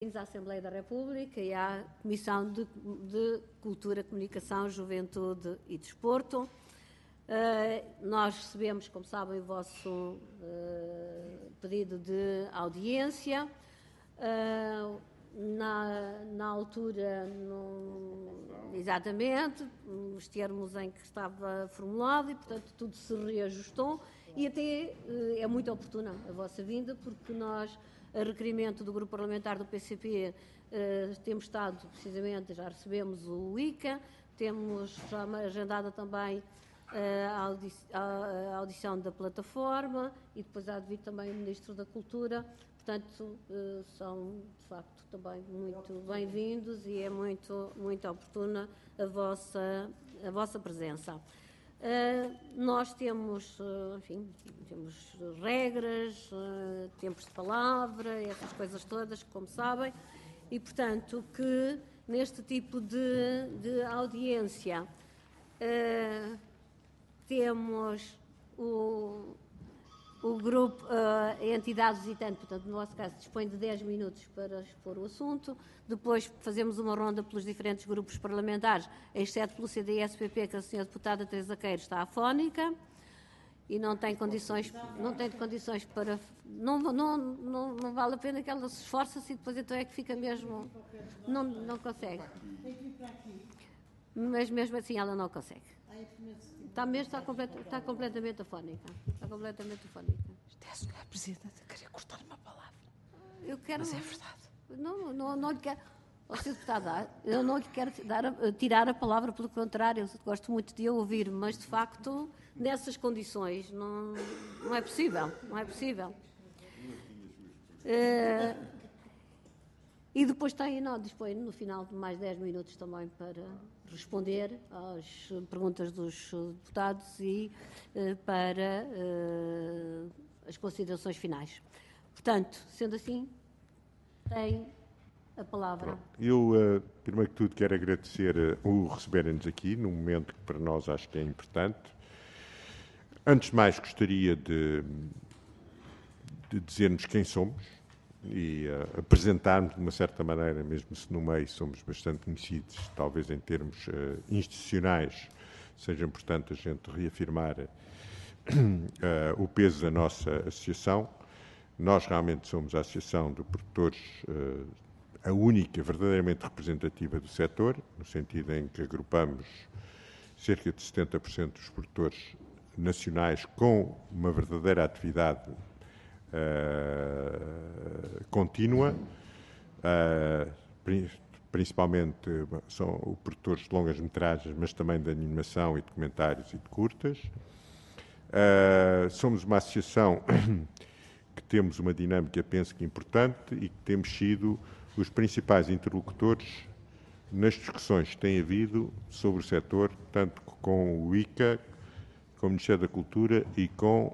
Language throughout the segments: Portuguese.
bem-vindos à Assembleia da República e à Comissão de Cultura, Comunicação, Juventude e Desporto. Nós recebemos, como sabem, o vosso pedido de audiência. Na altura, exatamente, os termos em que estava formulado e, portanto, tudo se reajustou e até é muito oportuna a vossa vinda, porque nós, a requerimento do Grupo Parlamentar do PCP, temos estado, precisamente, já recebemos o ICA, temos já agendada também a audição da plataforma e depois há de vir também o Ministro da Cultura. Portanto, são, de facto, também muito bem-vindos e é muito, muito oportuna a vossa presença. Nós temos, enfim, temos regras, tempos de palavra, essas coisas todas, como sabem, e, portanto, que neste tipo de audiência temos o grupo, a entidade visitante, portanto, no nosso caso, dispõe de 10 minutos para expor o assunto. Depois fazemos uma ronda pelos diferentes grupos parlamentares, exceto pelo CDS-PP, que a senhora deputada Teresa Queiro está afónica e não tem condições para... Não vale a pena que ela se esforce-se e depois então é que fica mesmo... Não consegue. Mas mesmo assim ela não consegue. Está completamente afónica. É, Sra. Presidente, queria cortar uma palavra. Mas é verdade. Não lhe quero... Sr. Deputada, eu não lhe quero tirar a palavra, pelo contrário, eu gosto muito de a ouvir, mas de facto, nessas condições, não é possível. E depois dispõe no final de mais 10 minutos também para responder às perguntas dos deputados e para as considerações finais. Portanto, sendo assim, tem a palavra. Eu, primeiro que tudo, quero agradecer o receberem-nos aqui, num momento que para nós acho que é importante. Antes de mais, gostaria de dizer-nos quem somos e apresentar-nos de uma certa maneira, mesmo se no meio somos bastante conhecidos, talvez em termos institucionais, seja importante a gente reafirmar o peso da nossa associação. Nós realmente somos a Associação de Produtores, a única verdadeiramente representativa do setor, no sentido em que agrupamos cerca de 70% dos produtores nacionais com uma verdadeira atividade contínua, principalmente são produtores de longas metragens, mas também de animação e documentários e de curtas. Somos uma associação que temos uma dinâmica, penso que importante, e que temos sido os principais interlocutores nas discussões que tem havido sobre o setor, tanto com o ICA, com o Ministério da Cultura e com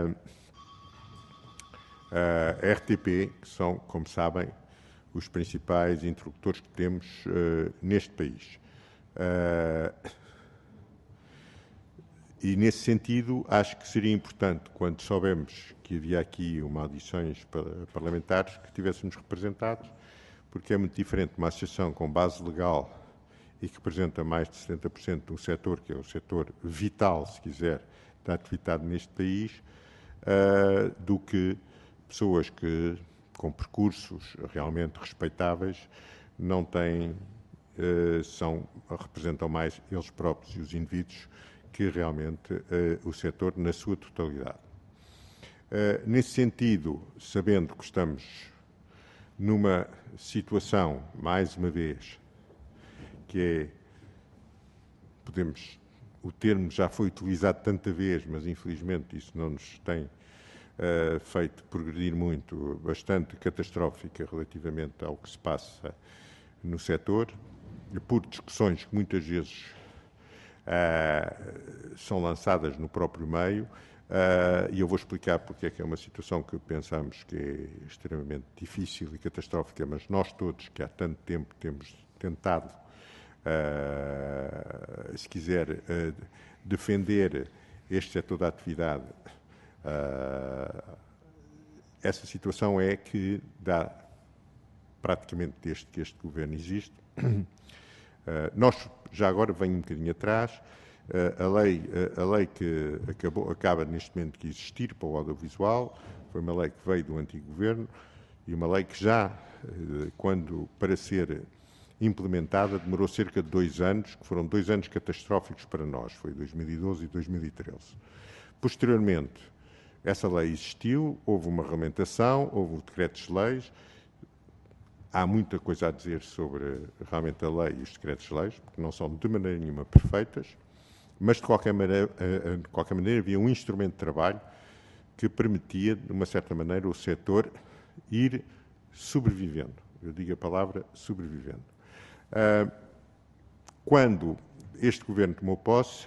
a RTP, que são, como sabem, os principais interlocutores que temos neste país. E, nesse sentido, acho que seria importante, quando soubemos que havia aqui uma audições parlamentares, que tivéssemos representados, porque é muito diferente uma associação com base legal e que representa mais de 70% de um setor, que é o setor vital, se quiser, da atividade neste país, do que pessoas que, com percursos realmente respeitáveis, não têm, representam mais eles próprios e os indivíduos que realmente o setor na sua totalidade. Nesse sentido, sabendo que estamos numa situação, mais uma vez, que o termo já foi utilizado tanta vez, mas infelizmente isso não nos tem feito progredir muito, bastante catastrófica relativamente ao que se passa no setor, por discussões que muitas vezes são lançadas no próprio meio, e eu vou explicar porque é que é uma situação que pensamos que é extremamente difícil e catastrófica, mas nós todos, que há tanto tempo temos tentado, se quiser, defender este setor da atividade, essa situação é que dá praticamente desde que este governo existe. Nós, já agora, venho um bocadinho atrás, a lei que acaba neste momento de existir para o audiovisual foi uma lei que veio do antigo governo e uma lei que já, para ser implementada, demorou cerca de 2 anos, que foram 2 anos catastróficos para nós, foi 2012 e 2013. Posteriormente, essa lei existiu, houve uma regulamentação, houve decretos-leis. Há muita coisa a dizer sobre realmente a lei e os decretos-leis, porque não são de maneira nenhuma perfeitas, mas de qualquer maneira havia um instrumento de trabalho que permitia, de uma certa maneira, o setor ir sobrevivendo. Eu digo a palavra sobrevivendo. Quando este governo tomou posse,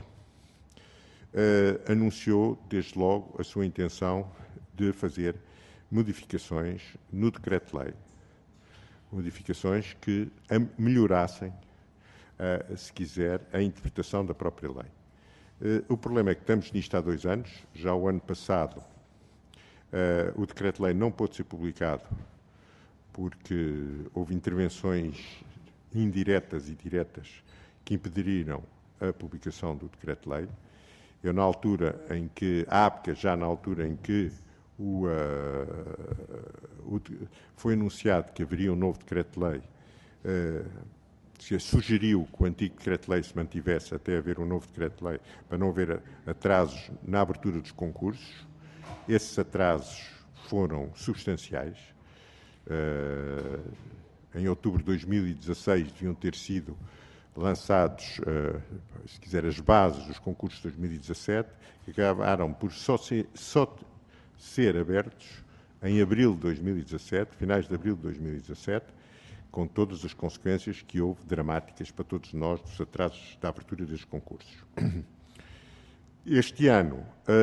anunciou, desde logo, a sua intenção de fazer modificações no decreto-lei. Modificações que melhorassem, se quiser, a interpretação da própria lei. O problema é que estamos nisto há 2 anos. Já o ano passado, o decreto-lei não pôde ser publicado porque houve intervenções indiretas e diretas que impediriam a publicação do decreto-lei. Eu, na altura em que, já na altura em que foi anunciado que haveria um novo decreto-lei, se sugeriu que o antigo decreto-lei se mantivesse até haver um novo decreto-lei, para não haver atrasos na abertura dos concursos. Esses atrasos foram substanciais. Em outubro de 2016 deviam ter sido lançados, se quiser, as bases dos concursos de 2017, que acabaram por só ser abertos em abril de 2017, finais de abril de 2017, com todas as consequências que houve, dramáticas para todos nós, dos atrasos da abertura destes concursos. Este ano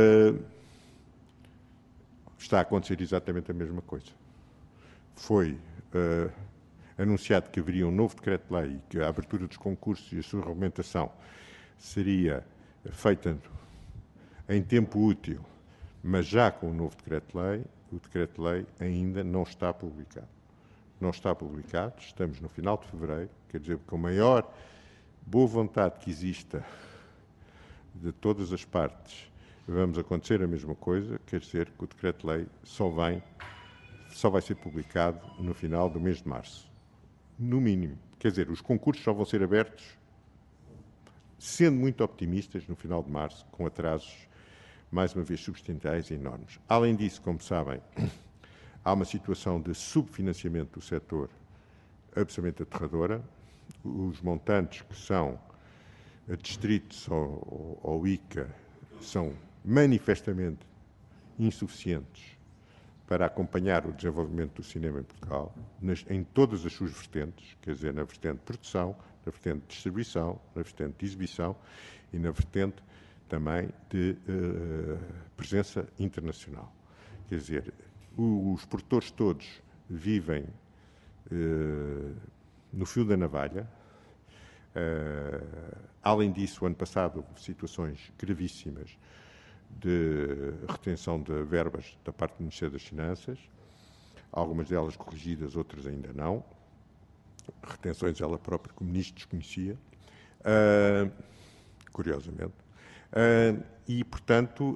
está a acontecer exatamente a mesma coisa. Foi anunciado que haveria um novo decreto-lei e que a abertura dos concursos e a sua regulamentação seria feita em tempo útil, mas já com o novo decreto-lei. O decreto-lei ainda não está publicado. Não está publicado, estamos no final de fevereiro, quer dizer, com a maior boa vontade que exista de todas as partes, vamos acontecer a mesma coisa, quer dizer que o decreto-lei só vai ser publicado no final do mês de março. No mínimo. Quer dizer, os concursos só vão ser abertos, sendo muito optimistas, no final de março, com atrasos, mais uma vez, substanciais e enormes. Além disso, como sabem, há uma situação de subfinanciamento do setor absolutamente aterradora. Os montantes que são distritos ao ICA são manifestamente insuficientes para acompanhar o desenvolvimento do cinema em Portugal, em todas as suas vertentes, quer dizer, na vertente de produção, na vertente de distribuição, na vertente de exibição e na vertente também de presença internacional. Quer dizer, os produtores todos vivem no fio da navalha. Além disso, o ano passado houve situações gravíssimas de retenção de verbas da parte do Ministério das Finanças, algumas delas corrigidas, outras ainda não. Retenções ela própria, que o Ministro desconhecia, curiosamente. E, portanto,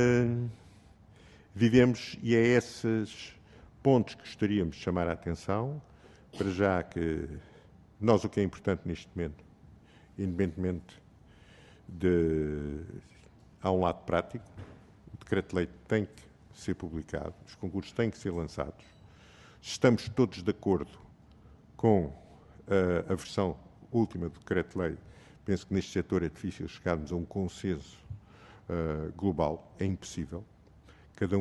vivemos, e é esses pontos que gostaríamos de chamar a atenção, para já que nós o que é importante neste momento, independentemente de... Há um lado prático, o decreto-lei tem que ser publicado, os concursos têm que ser lançados. Estamos todos de acordo com a versão última do decreto-lei. Penso que neste setor é difícil chegarmos a um consenso global, é impossível. Cada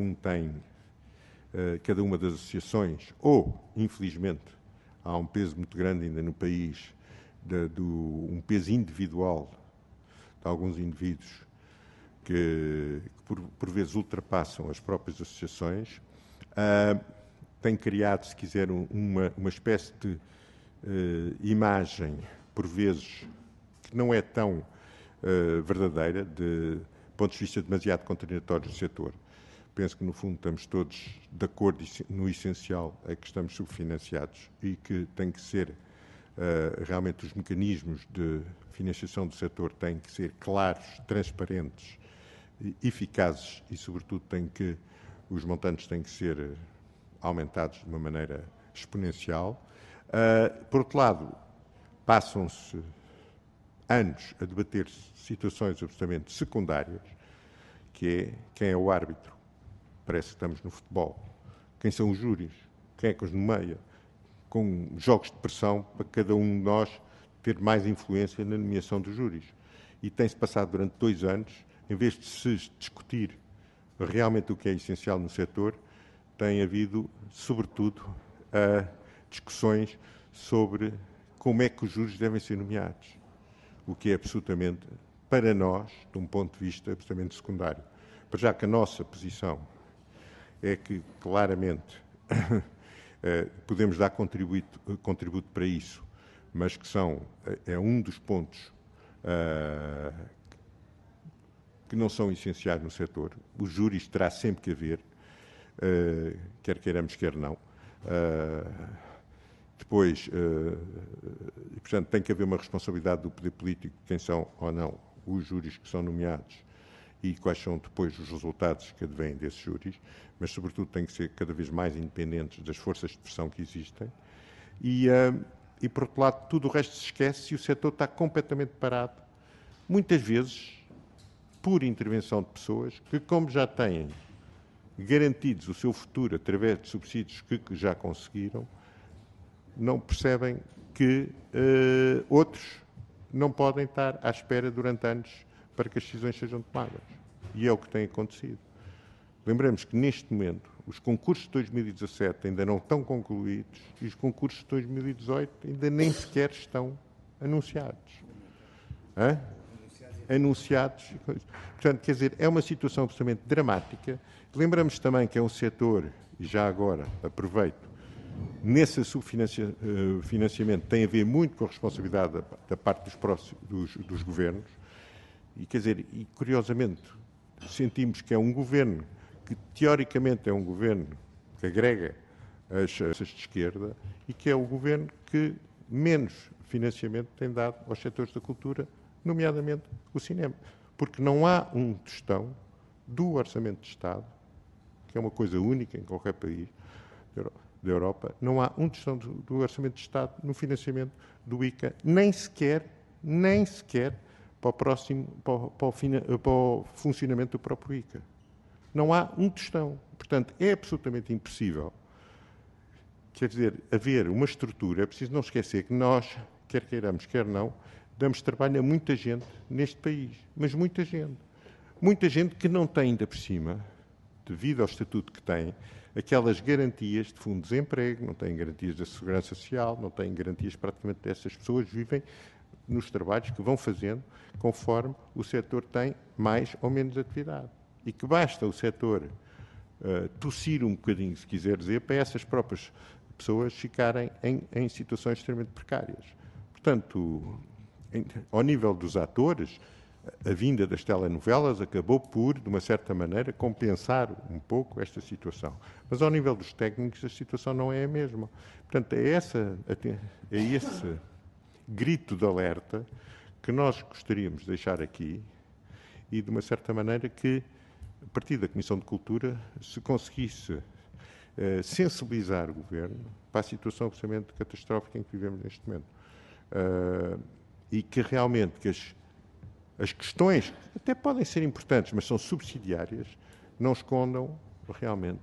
uma das associações, ou, infelizmente, há um peso muito grande ainda no país, um peso individual de alguns indivíduos que por vezes ultrapassam as próprias associações, tem criado, se quiser, uma espécie de imagem, por vezes, que não é tão verdadeira, de pontos de vista demasiado contraditórios do setor, penso que, no fundo, estamos todos de acordo no essencial, é que estamos subfinanciados e que tem que ser, realmente, os mecanismos de financiação do setor têm que ser claros, transparentes, eficazes e, sobretudo, os montantes têm que ser aumentados de uma maneira exponencial. Por outro lado, passam-se anos a debater situações absolutamente secundárias, que é quem é o árbitro. Parece que estamos no futebol. Quem são os júris? Quem é que os nomeia? Com jogos de pressão para cada um de nós ter mais influência na nomeação dos júris. E tem-se passado durante 2 anos, em vez de se discutir realmente o que é essencial no setor, tem havido, sobretudo, discussões sobre como é que os júris devem ser nomeados, o que é absolutamente, para nós, de um ponto de vista absolutamente secundário. Para já que a nossa posição é que, claramente, podemos dar contributo para isso, mas que é um dos pontos que não são essenciais no setor. Os júris terá sempre que haver, quer queiramos, quer não. Depois, e, portanto, tem que haver uma responsabilidade do poder político de quem são ou não os júris que são nomeados e quais são depois os resultados que advêm desses júris, mas, sobretudo, têm que ser cada vez mais independentes das forças de pressão que existem. E, por outro lado, tudo o resto se esquece e o setor está completamente parado, muitas vezes por intervenção de pessoas que, como já têm garantidos o seu futuro através de subsídios que já conseguiram, não percebem que outros não podem estar à espera durante anos para que as decisões sejam tomadas. E é o que tem acontecido. Lembremos que, neste momento, os concursos de 2017 ainda não estão concluídos e os concursos de 2018 ainda nem sequer estão anunciados. Anunciados. Portanto, quer dizer, é uma situação absolutamente dramática. Lembramos também que é um setor, e já agora aproveito, nesse subfinanciamento tem a ver muito com a responsabilidade da parte dos governos e, quer dizer, e curiosamente sentimos que é um governo que teoricamente é um governo que agrega as forças de esquerda e que é o governo que menos financiamento tem dado aos setores da cultura, nomeadamente o cinema. Porque não há um tostão do Orçamento de Estado, que é uma coisa única em qualquer país da Europa, não há um tostão do Orçamento de Estado no financiamento do ICA, nem sequer para o funcionamento do próprio ICA. Não há um tostão. Portanto, é absolutamente impossível, quer dizer, haver uma estrutura. É preciso não esquecer que nós, quer queiramos, quer não, damos trabalho a muita gente neste país. Mas muita gente. Muita gente que não tem ainda por cima, devido ao estatuto que tem, aquelas garantias de fundo de desemprego, não têm garantias da segurança social, não têm garantias praticamente dessas pessoas, vivem nos trabalhos que vão fazendo conforme o setor tem mais ou menos atividade. E que basta o setor tossir um bocadinho, se quiser dizer, para essas próprias pessoas ficarem em situações extremamente precárias. Portanto, ao nível dos atores, a vinda das telenovelas acabou por, de uma certa maneira, compensar um pouco esta situação. Mas, ao nível dos técnicos, a situação não é a mesma. Portanto, é esse grito de alerta que nós gostaríamos de deixar aqui e, de uma certa maneira, que, a partir da Comissão de Cultura, se conseguisse sensibilizar o Governo para a situação absolutamente catastrófica em que vivemos neste momento. E que realmente que as questões, que até podem ser importantes, mas são subsidiárias, não escondam realmente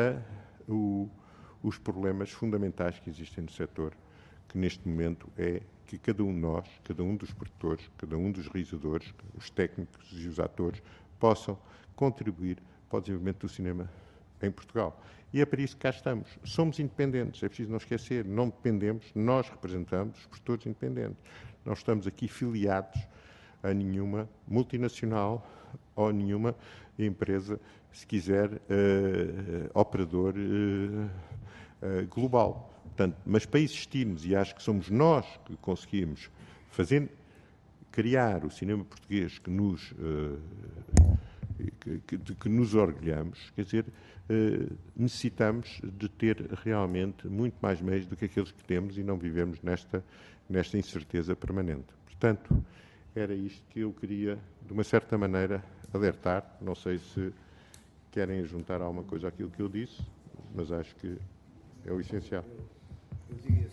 os problemas fundamentais que existem no setor, que neste momento é que cada um de nós, cada um dos produtores, cada um dos realizadores, os técnicos e os atores, possam contribuir para o desenvolvimento do cinema em Portugal. E é para isso que cá estamos. Somos independentes, é preciso não esquecer, não dependemos, nós representamos os produtores independentes. Não estamos aqui filiados a nenhuma multinacional ou nenhuma empresa, se quiser, operador global. Portanto, mas para existirmos, e acho que somos nós que conseguimos criar o cinema português que nos de que nos orgulhamos, quer dizer, necessitamos de ter realmente muito mais meios do que aqueles que temos e não vivemos nesta incerteza permanente. Portanto, era isto que eu queria, de uma certa maneira, alertar. Não sei se querem juntar alguma coisa àquilo que eu disse, mas acho que é o essencial. Eu diria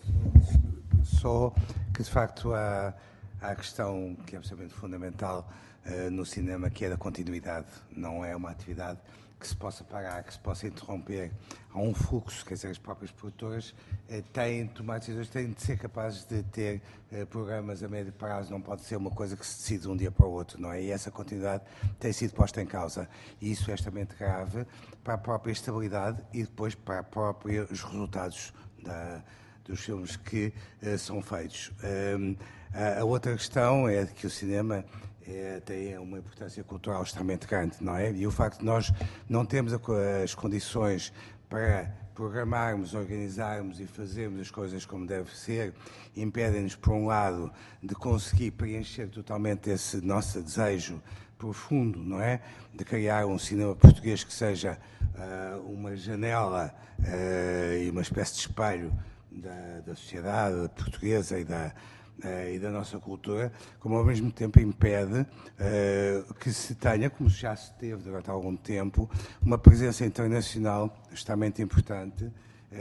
só que, de facto, há a questão que é absolutamente fundamental no cinema, que é da continuidade. Não é uma atividade que se possa parar, que se possa interromper. Há um fluxo, quer dizer, as próprias produtoras têm de tomar decisões, têm de ser capazes de ter programas a médio prazo, não pode ser uma coisa que se decide de um dia para o outro, não é? E essa continuidade tem sido posta em causa. E isso é extremamente grave para a própria estabilidade e depois para os resultados dos filmes que são feitos. A outra questão é que o cinema tem uma importância cultural extremamente grande, não é? E o facto de nós não termos as condições para programarmos, organizarmos e fazermos as coisas como deve ser, impedem-nos, por um lado, de conseguir preencher totalmente esse nosso desejo profundo, não é? De criar um cinema português que seja uma janela e uma espécie de espelho da sociedade portuguesa e da nossa cultura, como ao mesmo tempo impede que se tenha, como já se teve durante algum tempo, uma presença internacional extremamente importante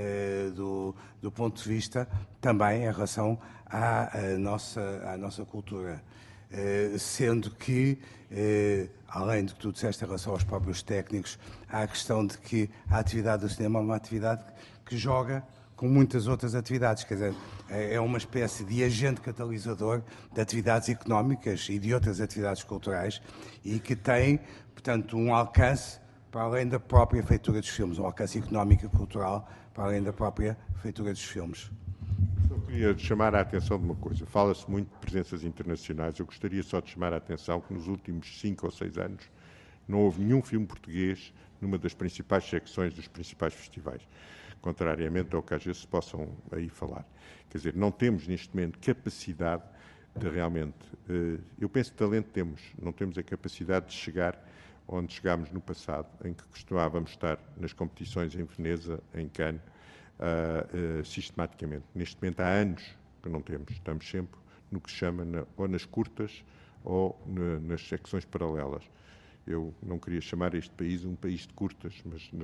do ponto de vista também em relação à nossa cultura. Sendo que, além do que tu disseste em relação aos próprios técnicos, há a questão de que a atividade do cinema é uma atividade que joga com muitas outras atividades, quer dizer, é uma espécie de agente catalisador de atividades económicas e de outras atividades culturais e que tem, portanto, um alcance para além da própria feitura dos filmes, um alcance económico e cultural para além da própria feitura dos filmes. Só queria chamar a atenção de uma coisa. Fala-se muito de presenças internacionais. Eu gostaria só de chamar a atenção que nos últimos 5 ou 6 anos não houve nenhum filme português numa das principais secções dos principais festivais, contrariamente ao que às vezes se possam aí falar. Quer dizer, não temos neste momento capacidade de realmente... eu penso que talento temos, não temos a capacidade de chegar onde chegámos no passado, em que costumávamos estar nas competições em Veneza, em Cannes, sistematicamente. Neste momento há anos que não temos, estamos sempre no que se chama ou nas curtas ou nas secções paralelas. Eu não queria chamar este país um país de curtas, mas de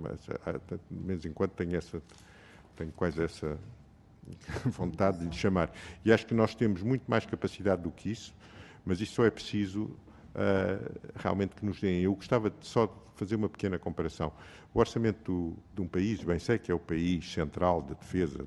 vez em quando tenho quase essa vontade de lhe chamar. E acho que nós temos muito mais capacidade do que isso, mas isso só é preciso realmente que nos deem. Eu gostava só de fazer uma pequena comparação. O orçamento de um país, bem sei que é o país central de defesa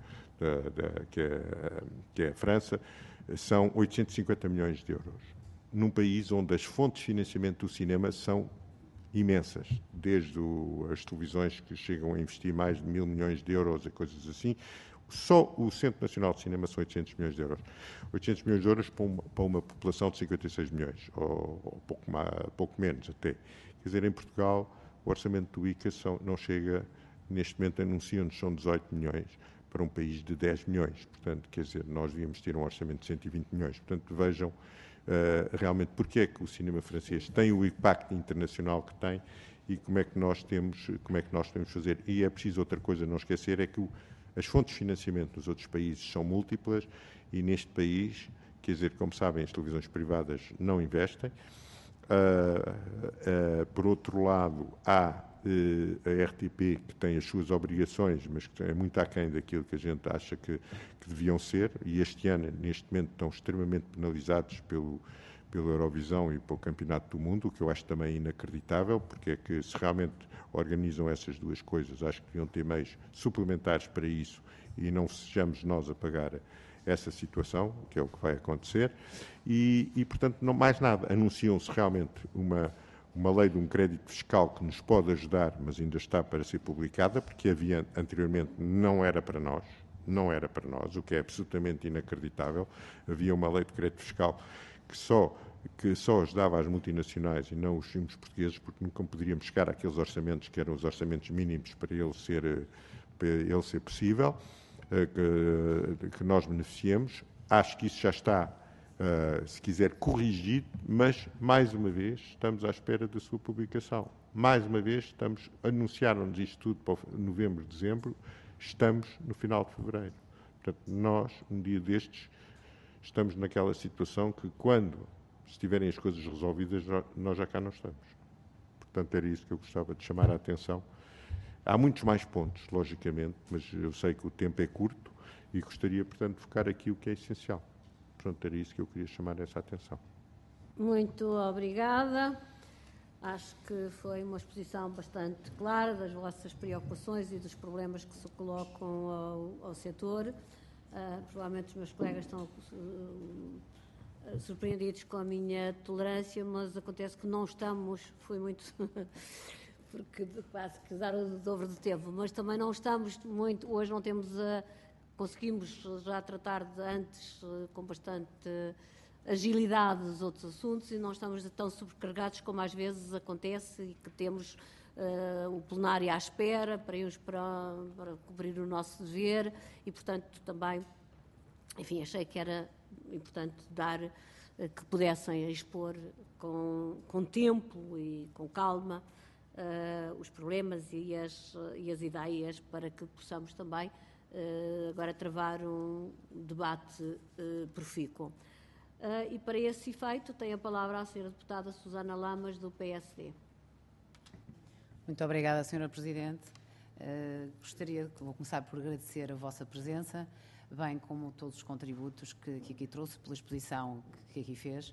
que é a França, são 850 milhões de euros. Num país onde as fontes de financiamento do cinema são imensas, desde as televisões que chegam a investir mais de 1.000 milhões de euros e coisas assim. Só o Centro Nacional de Cinema são 800 milhões de euros. 800 milhões de euros para uma população de 56 milhões, ou pouco menos até. Quer dizer, em Portugal, o orçamento do ICA não chega, neste momento anunciam-nos, são 18 milhões, para um país de 10 milhões. Portanto, quer dizer, nós devíamos ter um orçamento de 120 milhões. Portanto, vejam realmente porque é que o cinema francês tem o impacto internacional que tem e como é que nós temos de fazer. E é preciso outra coisa não esquecer, é que as fontes de financiamento dos outros países são múltiplas e neste país, quer dizer, como sabem, as televisões privadas não investem. Por outro lado, há a RTP, que tem as suas obrigações, mas que é muito aquém daquilo que a gente acha que deviam ser, e este ano, neste momento, estão extremamente penalizados pelo Eurovisão e pelo Campeonato do Mundo, o que eu acho também inacreditável, porque é que se realmente organizam essas duas coisas, acho que deviam ter meios suplementares para isso e não sejamos nós a pagar essa situação, que é o que vai acontecer, e portanto, não mais nada. Anunciam-se realmente uma lei de um crédito fiscal que nos pode ajudar, mas ainda está para ser publicada, porque havia anteriormente, não era para nós, o que é absolutamente inacreditável. Havia uma lei de crédito fiscal que só ajudava as multinacionais e não os filmes portugueses, porque nunca poderíamos chegar àqueles orçamentos que eram os orçamentos mínimos para ele ser possível, que nós beneficiemos. Acho que isso já está se quiser, corrigido, mas, mais uma vez, estamos à espera da sua publicação. Mais uma vez, anunciaram-nos isto tudo para novembro, dezembro, estamos no final de fevereiro. Portanto, nós, um dia destes, estamos naquela situação que, quando estiverem as coisas resolvidas, nós já cá não estamos. Portanto, era isso que eu gostava de chamar a atenção. Há muitos mais pontos, logicamente, mas eu sei que o tempo é curto e gostaria, portanto, de focar aqui o que é essencial. Portanto, era isso que eu queria chamar essa atenção. Muito obrigada. Acho que foi uma exposição bastante clara das vossas preocupações e dos problemas que se colocam ao setor. Provavelmente os meus colegas estão surpreendidos com a minha tolerância, mas acontece que não estamos, foi muito, porque quase que dar o dobro do tempo, mas também não estamos muito, hoje não temos conseguimos já tratar de antes com bastante agilidade os outros assuntos e não estamos tão sobrecarregados como às vezes acontece e que temos o plenário à espera para irmos para cobrir o nosso dever e, portanto, também, enfim, achei que era importante que pudessem expor com tempo e com calma os problemas e as ideias para que possamos também agora travar um debate profícuo. E para esse efeito tem a palavra a Sra. Deputada Susana Lamas, do PSD. Muito obrigada, Sra. Presidente. Vou começar por agradecer a vossa presença, bem como todos os contributos que aqui trouxe, pela exposição que aqui fez.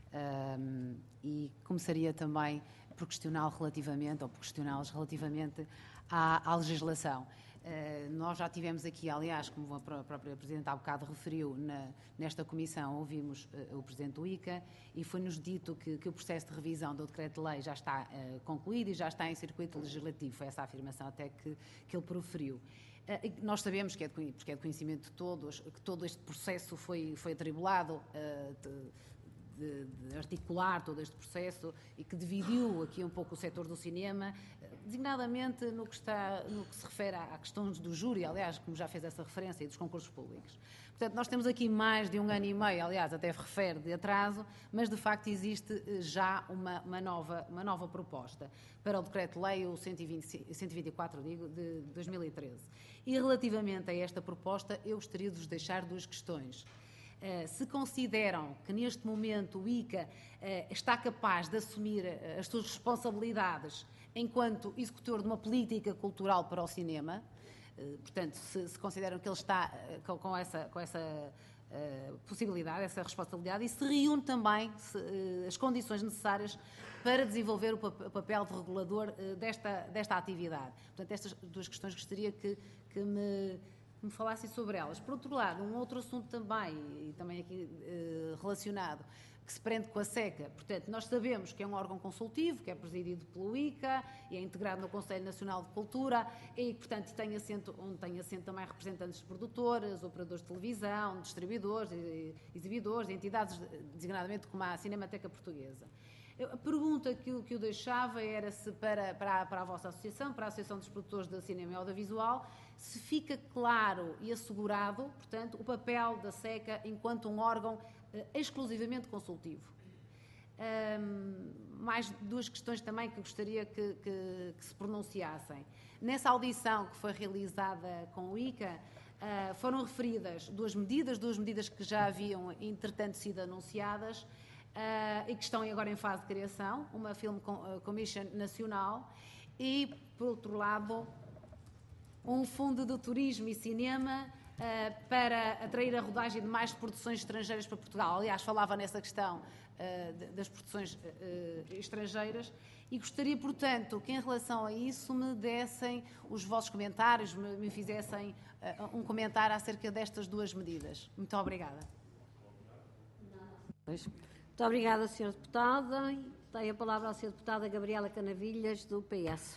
E começaria também por questioná-los relativamente à legislação. Nós já tivemos aqui, aliás, como a própria Presidente há bocado referiu, nesta comissão ouvimos o Presidente do ICA e foi-nos dito que o processo de revisão do Decreto-Lei já está concluído e já está em circuito legislativo. Foi essa a afirmação até que ele proferiu. Nós sabemos, porque é de conhecimento de todos, que todo este processo foi atribulado de articular todo este processo e que dividiu aqui um pouco o setor do cinema, designadamente no que se refere à questão do júri, aliás, como já fez essa referência, e dos concursos públicos. Portanto, nós temos aqui mais de 1 ano e meio, aliás, até refere de atraso, mas de facto existe já uma nova proposta para o Decreto-Lei, o 124, de 2013. E relativamente a esta proposta, eu gostaria de vos deixar 2 questões. Se consideram que neste momento o ICA está capaz de assumir as suas responsabilidades enquanto executor de uma política cultural para o cinema, portanto, se consideram que ele está com essa possibilidade, essa responsabilidade, e se reúne também as condições necessárias para desenvolver o papel de regulador desta atividade. Portanto, estas 2 questões gostaria que me falassem sobre elas. Por outro lado, um outro assunto também, e também aqui relacionado, que se prende com a SECA. Portanto, nós sabemos que é um órgão consultivo, que é presidido pelo ICA e é integrado no Conselho Nacional de Cultura e, portanto, onde tem assento também representantes de produtoras, operadores de televisão, distribuidores, exibidores, entidades, designadamente como a Cinemateca Portuguesa. A pergunta que eu deixava era se para a vossa associação, para a Associação dos Produtores de Cinema e Audiovisual, se fica claro e assegurado, portanto, o papel da SECA enquanto um órgão exclusivamente consultivo. Mais 2 questões também que gostaria que se pronunciassem. Nessa audição que foi realizada com o ICA, foram referidas 2 medidas que já haviam, entretanto, sido anunciadas, e que estão agora em fase de criação, uma Film Commission nacional e, por outro lado, um fundo de turismo e cinema para atrair a rodagem de mais produções estrangeiras para Portugal. Aliás, falava nessa questão das produções estrangeiras e gostaria, portanto, que em relação a isso me dessem os vossos comentários, me fizessem um comentário acerca destas 2 medidas. Muito obrigada. Muito obrigada, Sra. Deputada. Tem a palavra a Sra. Deputada Gabriela Canavilhas, do PS.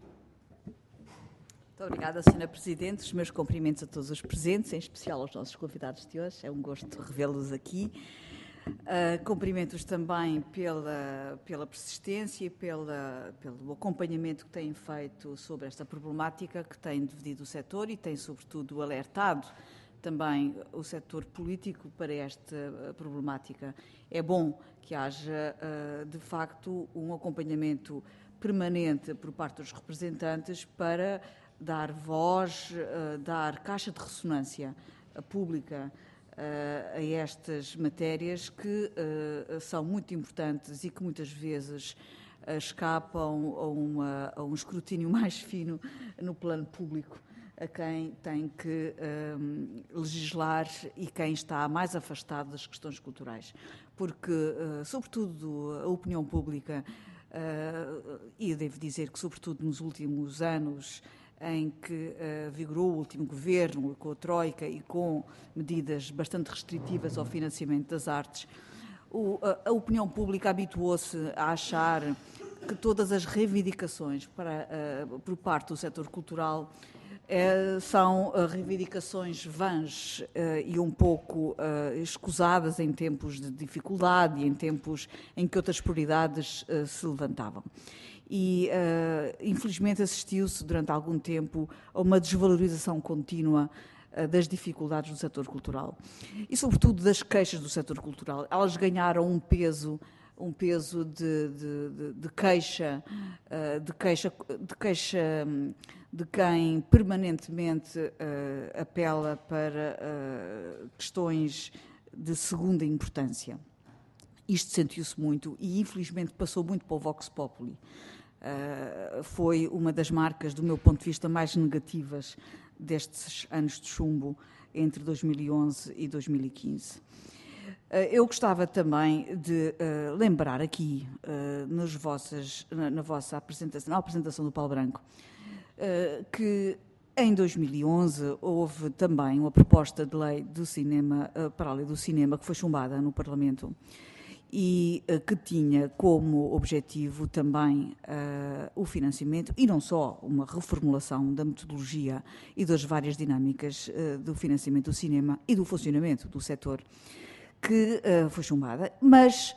Muito obrigada, Sra. Presidente. Os meus cumprimentos a todos os presentes, em especial aos nossos convidados de hoje. É um gosto revê-los aqui. Cumprimento-os também pela persistência e pelo acompanhamento que têm feito sobre esta problemática que tem dividido o setor e tem, sobretudo, alertado também o setor político para esta problemática. É bom que haja, de facto, um acompanhamento permanente por parte dos representantes para dar voz, dar caixa de ressonância pública a estas matérias que são muito importantes e que muitas vezes escapam a um escrutínio mais fino no plano público, a quem tem que legislar e quem está mais afastado das questões culturais. Porque, sobretudo, a opinião pública, e eu devo dizer que, sobretudo, nos últimos anos, em que vigorou o último governo, com a Troika e com medidas bastante restritivas ao financiamento das artes, a opinião pública habituou-se a achar que todas as reivindicações por parte do setor cultural são reivindicações vãs e um pouco escusadas em tempos de dificuldade e em tempos em que outras prioridades se levantavam. E, infelizmente, assistiu-se durante algum tempo a uma desvalorização contínua das dificuldades do setor cultural e, sobretudo, das queixas do setor cultural. Elas ganharam um peso de queixa de quem permanentemente apela para questões de segunda importância. Isto sentiu-se muito e, infelizmente, passou muito para o Vox Populi. Foi uma das marcas, do meu ponto de vista, mais negativas destes anos de chumbo entre 2011 e 2015. Eu gostava também de lembrar aqui, na vossa apresentação, na apresentação do Paulo Branco, que em 2011 houve também uma proposta de lei do cinema, para a lei do cinema, que foi chumbada no Parlamento e que tinha como objetivo também o financiamento, e não só uma reformulação da metodologia e das várias dinâmicas do financiamento do cinema e do funcionamento do setor, que foi chumbada, mas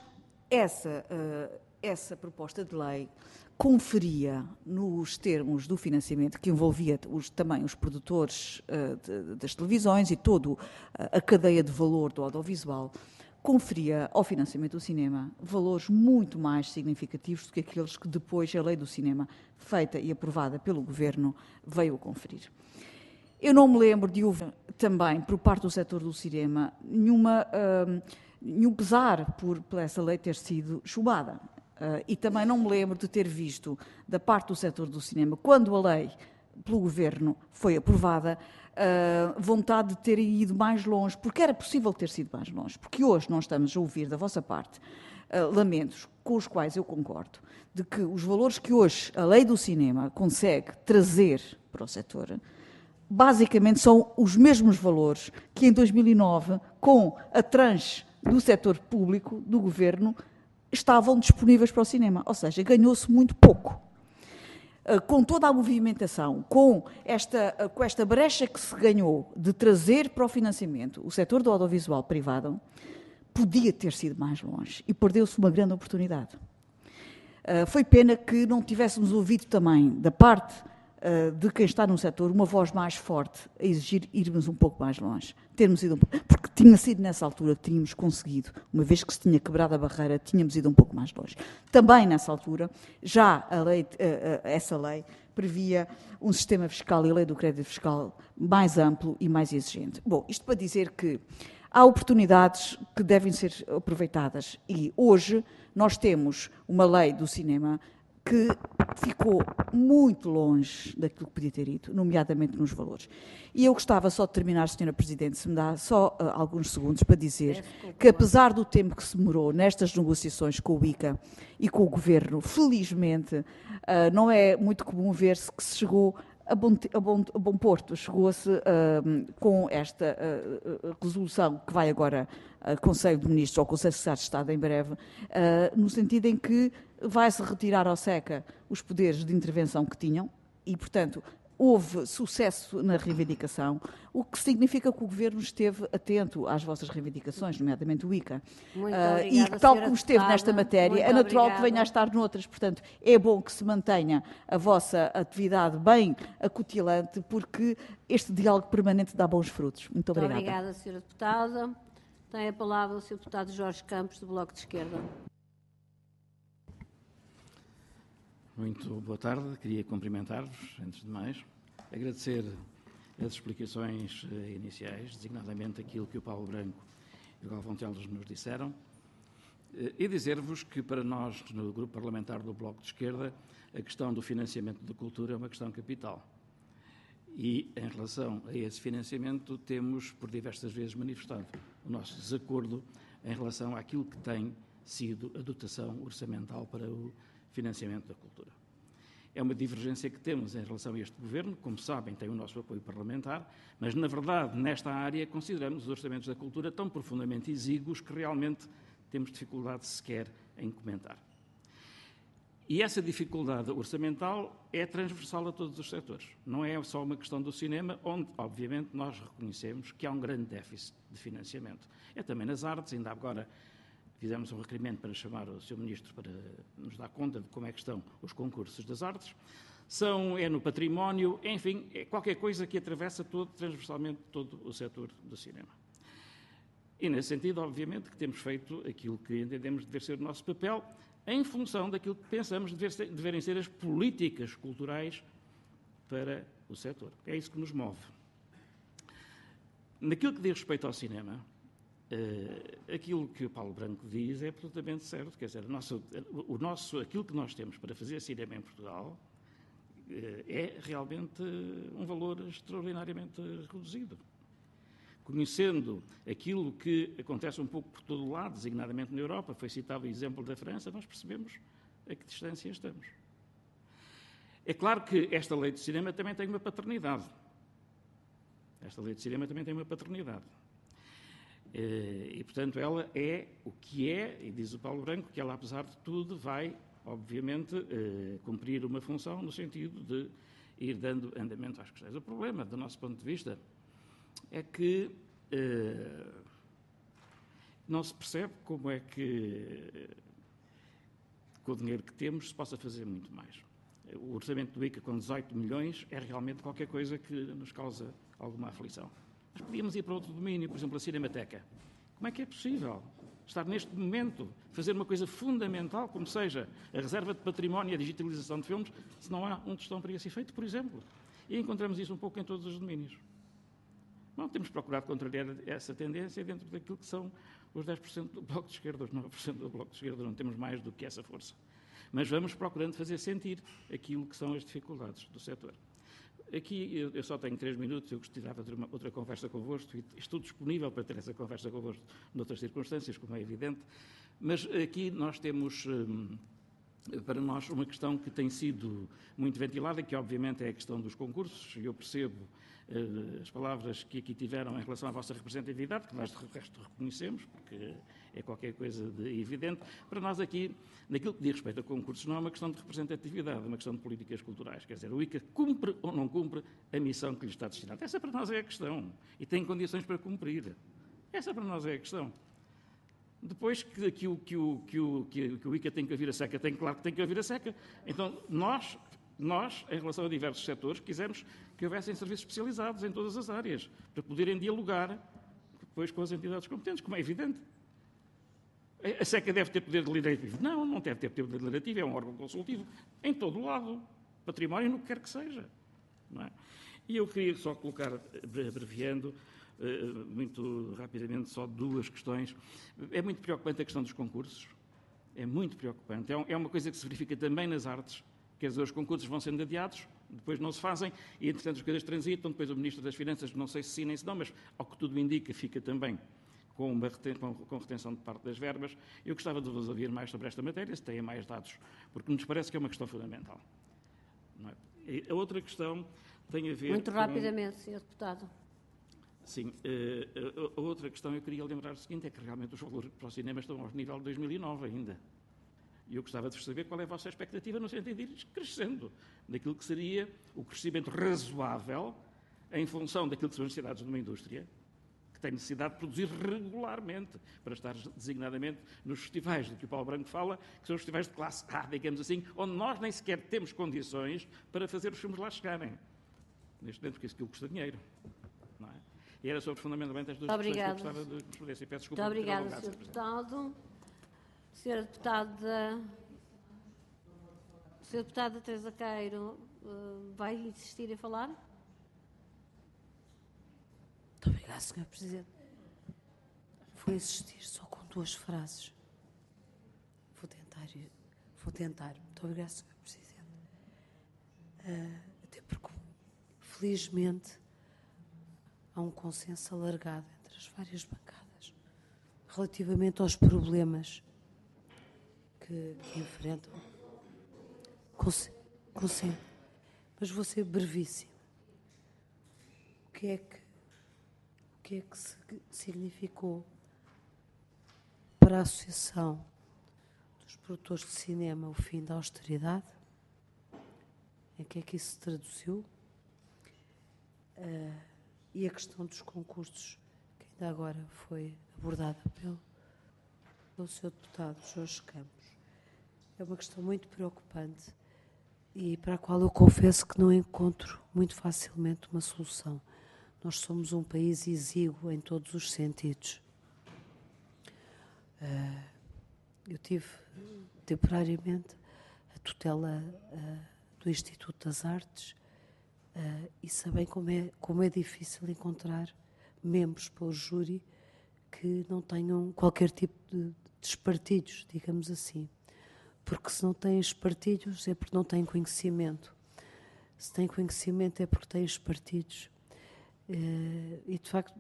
essa proposta de lei conferia, nos termos do financiamento, que envolvia também os produtores das televisões e toda a cadeia de valor do audiovisual, conferia ao financiamento do cinema valores muito mais significativos do que aqueles que depois a lei do cinema, feita e aprovada pelo Governo, veio a conferir. Eu não me lembro de ouvir também, por parte do setor do cinema, nenhum pesar por essa lei ter sido chumbada. E também não me lembro de ter visto, da parte do setor do cinema, quando a lei, pelo Governo, foi aprovada, vontade de ter ido mais longe, porque era possível ter sido mais longe. Porque hoje nós estamos a ouvir da vossa parte lamentos com os quais eu concordo, de que os valores que hoje a lei do cinema consegue trazer para o setor, basicamente são os mesmos valores que em 2009, com a tranche do setor público, do Governo, estavam disponíveis para o cinema. Ou seja, ganhou-se muito pouco. Com toda a movimentação, com esta brecha que se ganhou de trazer para o financiamento o setor do audiovisual privado, podia ter sido mais longe e perdeu-se uma grande oportunidade. Foi pena que não tivéssemos ouvido também, da parte de quem está no setor, uma voz mais forte a exigir irmos um pouco mais longe. Porque tinha sido nessa altura que tínhamos conseguido, uma vez que se tinha quebrado a barreira, tínhamos ido um pouco mais longe. Também nessa altura, já essa lei previa um sistema fiscal e a lei do crédito fiscal mais amplo e mais exigente. Bom, isto para dizer que há oportunidades que devem ser aproveitadas e hoje nós temos uma lei do cinema que ficou muito longe daquilo que podia ter ido, nomeadamente nos valores. E eu gostava só de terminar, Sra. Presidente, se me dá só alguns segundos para dizer que, apesar do tempo que se demorou nestas negociações com o ICA e com o Governo, felizmente, não é muito comum ver-se que se chegou a bom porto. Chegou-se com esta resolução que vai agora ao Conselho de Ministros, ao Conselho de Secretários de Estado em breve, no sentido em que vai-se retirar ao SECA os poderes de intervenção que tinham e, portanto, houve sucesso na reivindicação, o que significa que o Governo esteve atento às vossas reivindicações, nomeadamente o ICA. Muito E obrigada, tal senhora como esteve deputada. nesta matéria, Muito é natural que obrigada. venha a estar noutras. Portanto, é bom que se mantenha a vossa atividade bem acutilante, porque este diálogo permanente dá bons frutos. Muito Muito obrigada. obrigada, senhora deputada. Tem a palavra o Sr. Deputado Jorge Campos, do Bloco de Esquerda. Muito boa tarde, queria cumprimentar-vos, antes de mais, agradecer as explicações iniciais, designadamente aquilo que o Paulo Branco e o Galvão Teles nos disseram, e dizer-vos que para nós, no Grupo Parlamentar do Bloco de Esquerda, a questão do financiamento da cultura é uma questão capital. E, em relação a esse financiamento, temos, por diversas vezes, manifestado o nosso desacordo em relação àquilo que tem sido a dotação orçamental para o financiamento da cultura. É uma divergência que temos em relação a este Governo, como sabem, tem o nosso apoio parlamentar, mas, na verdade, nesta área, consideramos os orçamentos da cultura tão profundamente exíguos que realmente temos dificuldade sequer em comentar. E essa dificuldade orçamental é transversal a todos os setores. Não é só uma questão do cinema, onde, obviamente, nós reconhecemos que há um grande déficit de financiamento. É também nas artes, ainda agora fizemos um requerimento para chamar o Sr. Ministro para nos dar conta de como é que estão os concursos das artes. É no património, enfim, é qualquer coisa que atravessa transversalmente todo o setor do cinema. E, nesse sentido, obviamente, que temos feito aquilo que entendemos dever ser o nosso papel, em função daquilo que pensamos deverem ser as políticas culturais para o setor. É isso que nos move. Naquilo que diz respeito ao cinema, aquilo que o Paulo Branco diz é absolutamente certo. Quer dizer, aquilo que nós temos para fazer cinema em Portugal é realmente um valor extraordinariamente reduzido. Conhecendo aquilo que acontece um pouco por todo o lado, designadamente na Europa, foi citado o exemplo da França, nós percebemos a que distância estamos. É claro que esta lei de cinema também tem uma paternidade. Esta lei de cinema também tem uma paternidade. E, portanto, ela é o que é, e diz o Paulo Branco, que ela, apesar de tudo, vai, obviamente, cumprir uma função no sentido de ir dando andamento às questões. O problema, do nosso ponto de vista, é que não se percebe como é que, com o dinheiro que temos, se possa fazer muito mais. O orçamento do ICA, com 18 milhões, é realmente qualquer coisa que nos causa alguma aflição. Mas podíamos ir para outro domínio, por exemplo, a Cinemateca. Como é que é possível estar neste momento, fazer uma coisa fundamental, como seja a reserva de património e a digitalização de filmes, se não há um tostão para esse efeito, por exemplo? E encontramos isso um pouco em todos os domínios. Não, temos procurado contrariar essa tendência dentro daquilo que são os 10% do Bloco de Esquerda, os 9% do Bloco de Esquerda, não temos mais do que essa força. Mas vamos procurando fazer sentir aquilo que são as dificuldades do setor. Aqui eu só tenho 3 minutos, eu gostava de ter outra conversa convosco e estou disponível para ter essa conversa convosco noutras circunstâncias, como é evidente, mas aqui nós temos, para nós, uma questão que tem sido muito ventilada, que obviamente é a questão dos concursos, e eu percebo as palavras que aqui tiveram em relação à vossa representatividade, que nós de resto reconhecemos, porque é qualquer coisa de evidente. Para nós aqui, naquilo que diz respeito a concursos, não é uma questão de representatividade, é uma questão de políticas culturais. Quer dizer, o ICA cumpre ou não cumpre a missão que lhe está destinada. Essa para nós é a questão. E tem condições para cumprir. Essa para nós é a questão. Depois que o ICA tem que ouvir a seca, claro que tem que ouvir a seca. Então, nós, em relação a diversos setores, quisemos que houvessem serviços especializados em todas as áreas, para poderem dialogar depois com as entidades competentes, como é evidente. A SECA deve ter poder deliberativo. Não deve ter poder deliberativo, é um órgão consultivo, em todo o lado, património, no que quer que seja. Não é? E eu queria só colocar, abreviando, muito rapidamente, só 2 questões. É muito preocupante a questão dos concursos, é muito preocupante. É uma coisa que se verifica também nas artes. Quer dizer, os concursos vão sendo adiados, depois não se fazem, e entretanto as coisas transitam, depois o Ministro das Finanças, não sei se sim nem se não, mas ao que tudo indica, fica também com retenção de parte das verbas. Eu gostava de vos ouvir mais sobre esta matéria, se têm mais dados, porque nos parece que é uma questão fundamental. Não é? E a outra questão tem a ver Muito rapidamente, Sr. Deputado. Sim, a outra questão eu queria lembrar o seguinte, é que realmente os valores para o cinema estão ao nível de 2009 ainda. E eu gostava de saber qual é a vossa expectativa no sentido de ir crescendo, daquilo que seria o crescimento razoável em função daquilo que são as necessidades de uma indústria que tem necessidade de produzir regularmente, para estar designadamente nos festivais de que o Paulo Branco fala, que são os festivais de classe A, digamos assim, onde nós nem sequer temos condições para fazer os filmes lá chegarem. Neste momento, porque aquilo custa dinheiro. Não é? E era sobre fundamentalmente as duas questões que eu gostava de responder. Peço desculpa. Muito obrigada, Sr. Deputado. Sra. Deputada Teresa Queiro, vai insistir em falar? Muito obrigada, Sr. Presidente. Vou insistir só com 2 frases. Vou tentar. Muito obrigada, Sr. Presidente. Até porque, felizmente, há um consenso alargado entre as várias bancadas relativamente aos problemas que enfrentam. Consenso. Mas vou ser brevíssimo. O que é que significou para a Associação dos Produtores de Cinema o fim da austeridade? Em que é que isso se traduziu? E a questão dos concursos, que ainda agora foi abordada pelo Sr. Deputado Jorge Campos, é uma questão muito preocupante e para a qual eu confesso que não encontro muito facilmente uma solução. Nós somos um país exíguo em todos os sentidos. Eu tive temporariamente a tutela do Instituto das Artes e sabem como é difícil encontrar membros para o júri que não tenham qualquer tipo de espartilhos, digamos assim. Porque se não têm espartilhos é porque não têm conhecimento. Se têm conhecimento é porque têm espartilhos. E de facto,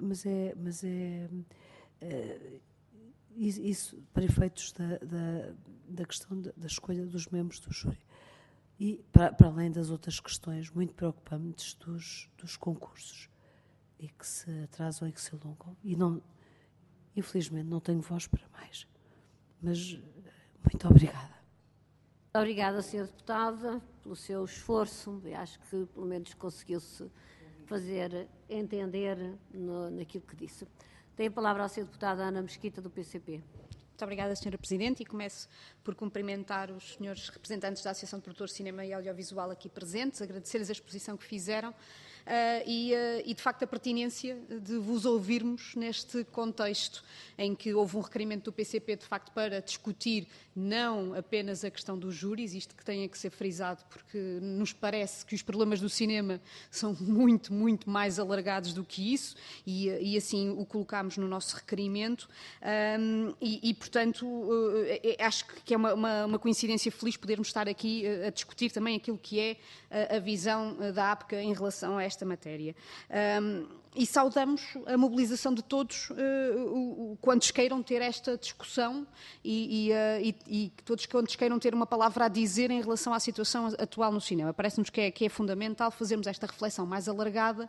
isso para efeitos da questão da escolha dos membros do júri. E para além das outras questões muito preocupantes dos concursos e que se atrasam e que se alongam. E não, infelizmente não tenho voz para mais. Mas muito obrigada. Obrigada, Sra. Deputada, pelo seu esforço. Eu acho que pelo menos conseguiu-se fazer entender naquilo que disse. Tem a palavra a Sra. Deputada Ana Mesquita, do PCP. Muito obrigada, Sra. Presidente, e começo por cumprimentar os senhores representantes da Associação de Produtores de Cinema e Audiovisual aqui presentes, agradecer-lhes a exposição que fizeram e, de facto, a pertinência de vos ouvirmos neste contexto em que houve um requerimento do PCP, de facto, para discutir não apenas a questão dos júris, isto que tem que ser frisado, porque nos parece que os problemas do cinema são muito, muito mais alargados do que isso, e assim o colocámos no nosso requerimento, portanto, acho que é uma coincidência feliz podermos estar aqui a discutir também aquilo que é a visão da APCA em relação a esta matéria. E saudamos a mobilização de todos quantos queiram ter esta discussão e todos quantos queiram ter uma palavra a dizer em relação à situação atual no cinema. Parece-nos que é fundamental fazermos esta reflexão mais alargada,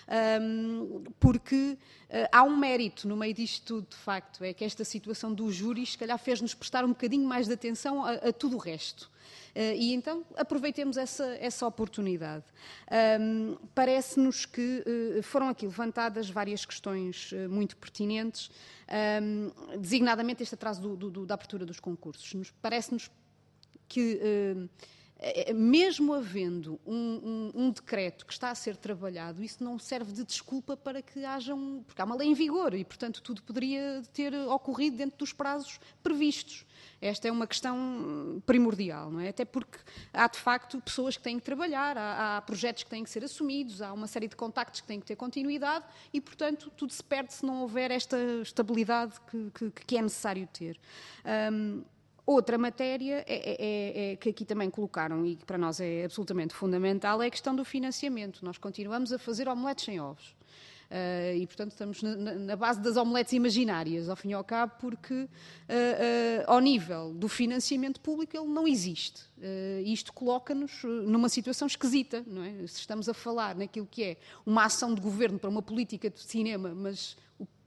porque há um mérito no meio disto tudo, de facto, é que esta situação dos júris, se calhar, fez-nos prestar um bocadinho mais de atenção a tudo o resto. E então aproveitemos essa oportunidade. Parece-nos que foram aqui levantadas várias questões muito pertinentes, designadamente este atraso da abertura dos concursos. Parece-nos que, mesmo havendo um decreto que está a ser trabalhado, isso não serve de desculpa para que haja porque há uma lei em vigor e, portanto, tudo poderia ter ocorrido dentro dos prazos previstos. Esta é uma questão primordial, não é? Até porque há, de facto, pessoas que têm que trabalhar, há projetos que têm que ser assumidos, há uma série de contactos que têm que ter continuidade e, portanto, tudo se perde se não houver esta estabilidade que é necessário ter. Outra matéria que aqui também colocaram e que para nós é absolutamente fundamental é a questão do financiamento. Nós continuamos a fazer omeletes sem ovos. E, portanto, estamos na base das omeletes imaginárias, ao fim e ao cabo, porque ao nível do financiamento público ele não existe. Isto coloca-nos numa situação esquisita, não é? Se estamos a falar naquilo que é uma ação de governo para uma política de cinema, mas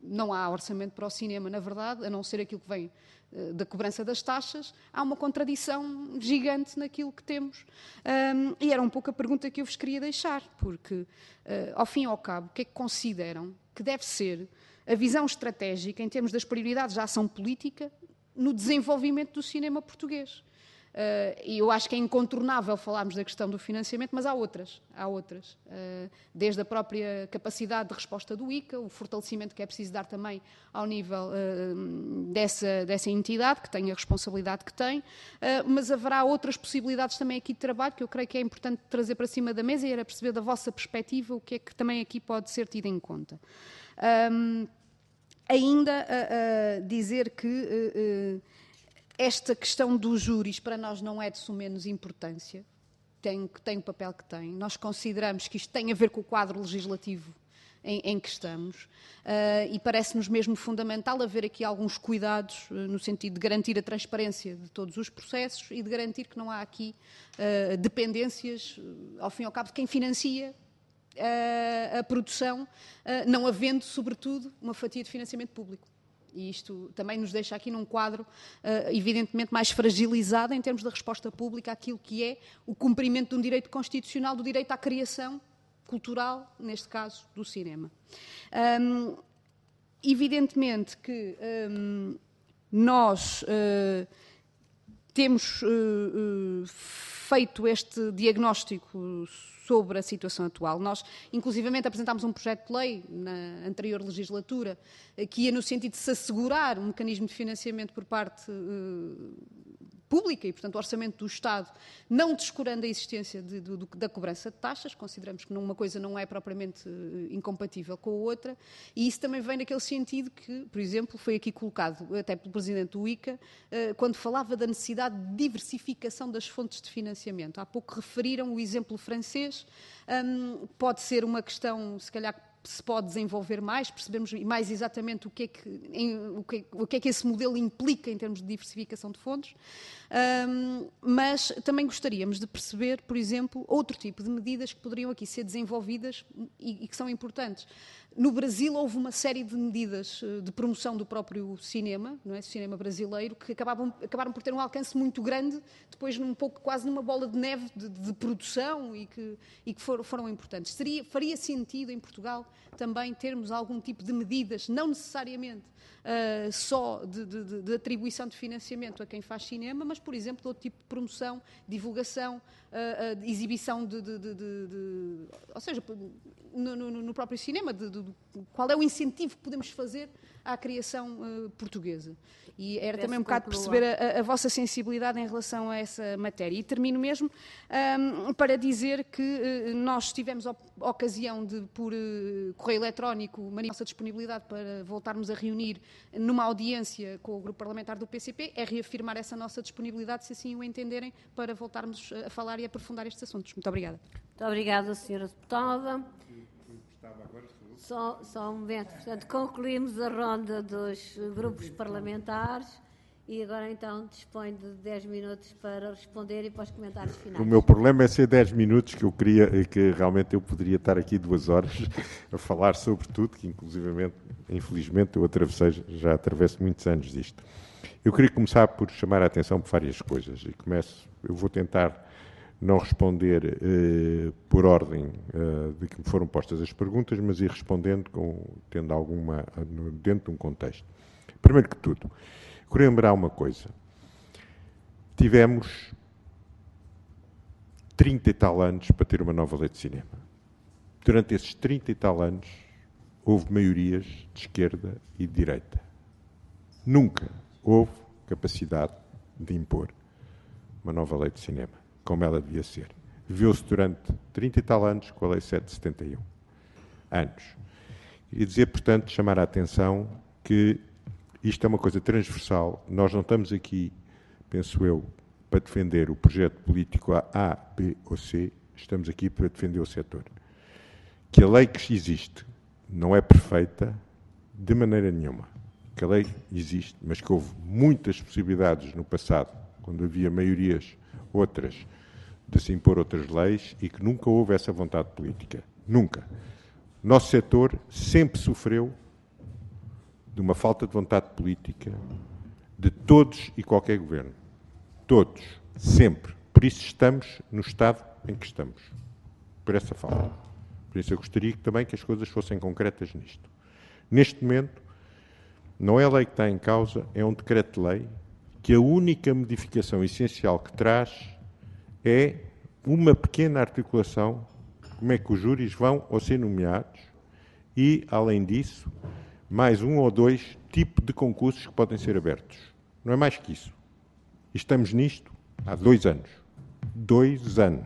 não há orçamento para o cinema, na verdade, a não ser aquilo que vem da cobrança das taxas, há uma contradição gigante naquilo que temos. E era um pouco a pergunta que eu vos queria deixar, porque, ao fim e ao cabo, o que é que consideram que deve ser a visão estratégica, em termos das prioridades da ação política, no desenvolvimento do cinema português? E eu acho que é incontornável falarmos da questão do financiamento, mas há outras. Desde a própria capacidade de resposta do ICA, o fortalecimento que é preciso dar também ao nível dessa entidade, que tem a responsabilidade que tem, mas haverá outras possibilidades também aqui de trabalho, que eu creio que é importante trazer para cima da mesa, e era perceber da vossa perspectiva o que é que também aqui pode ser tido em conta. Ainda dizer que esta questão dos júris para nós não é de sumenos importância, tem o papel que tem. Nós consideramos que isto tem a ver com o quadro legislativo em que estamos, e parece-nos mesmo fundamental haver aqui alguns cuidados no sentido de garantir a transparência de todos os processos e de garantir que não há aqui dependências, ao fim e ao cabo, de quem financia a produção, não havendo, sobretudo, uma fatia de financiamento público. E isto também nos deixa aqui num quadro, evidentemente, mais fragilizado em termos da resposta pública àquilo que é o cumprimento de um direito constitucional, do direito à criação cultural, neste caso, do cinema. Evidentemente que nós temos feito este diagnóstico sobre a situação atual. Nós, inclusivamente, apresentámos um projeto de lei na anterior legislatura que ia no sentido de se assegurar um mecanismo de financiamento por parte pública e, portanto, o orçamento do Estado, não descurando a existência da cobrança de taxas. Consideramos que uma coisa não é propriamente incompatível com a outra, e isso também vem naquele sentido que, por exemplo, foi aqui colocado até pelo Presidente do ICA, quando falava da necessidade de diversificação das fontes de financiamento. Há pouco referiram o exemplo francês, pode ser uma questão, se calhar, se pode desenvolver mais, percebermos mais exatamente o que é que esse modelo implica em termos de diversificação de fontes, mas também gostaríamos de perceber, por exemplo, outro tipo de medidas que poderiam aqui ser desenvolvidas e que são importantes. No Brasil houve uma série de medidas de promoção do próprio cinema, não é? Cinema brasileiro, que acabaram por ter um alcance muito grande, depois quase numa bola de neve de produção e que foram importantes. Faria sentido em Portugal também termos algum tipo de medidas, não necessariamente só de atribuição de financiamento a quem faz cinema, mas, por exemplo, de outro tipo de promoção, divulgação, de exibição ou seja, no próprio cinema, qual é o incentivo que podemos fazer à criação portuguesa. E era também um bocado perceber a vossa sensibilidade em relação a essa matéria. E termino mesmo para dizer que nós tivemos a ocasião de, por correio eletrónico, manifestar a nossa disponibilidade para voltarmos a reunir numa audiência com o grupo parlamentar do PCP, é reafirmar essa nossa disponibilidade, se assim o entenderem, para voltarmos a falar e aprofundar estes assuntos. Muito obrigada. Muito obrigada, Sra. Deputada. Só um momento. Portanto, concluímos a ronda dos grupos parlamentares e agora então dispõe de 10 minutos para responder e para os comentários finais. O meu problema é ser 10 minutos, que realmente eu poderia estar aqui 2 horas a falar sobre tudo, que inclusivamente, infelizmente, eu já atravesso muitos anos disto. Eu queria começar por chamar a atenção por várias coisas e eu vou tentar não responder por ordem de que me foram postas as perguntas, mas ir respondendo tendo alguma dentro de um contexto. Primeiro que tudo, queria lembrar uma coisa. Tivemos 30 e tal anos para ter uma nova lei de cinema. Durante esses 30 e tal anos, houve maiorias de esquerda e de direita. Nunca houve capacidade de impor uma nova lei de cinema, como ela devia ser. Viu-se durante 30 e tal anos com a Lei 7 de 71. Anos. E dizer, portanto, chamar a atenção que isto é uma coisa transversal. Nós não estamos aqui, penso eu, para defender o projeto político A, B ou C. Estamos aqui para defender o setor. Que a lei que existe não é perfeita de maneira nenhuma. Que a lei existe, mas que houve muitas possibilidades no passado, quando havia maiorias outras, de se impor outras leis, e que nunca houve essa vontade política. Nunca. Nosso setor sempre sofreu de uma falta de vontade política de todos e qualquer governo. Todos, sempre. Por isso estamos no estado em que estamos. Por essa falta. Por isso eu gostaria também que as coisas fossem concretas nisto. Neste momento, não é a lei que está em causa, é um decreto-lei que a única modificação essencial que traz é uma pequena articulação, como é que os júris vão ou ser nomeados e, além disso, mais um ou dois tipos de concursos que podem ser abertos. Não é mais que isso. E estamos nisto há 2 anos. 2 anos.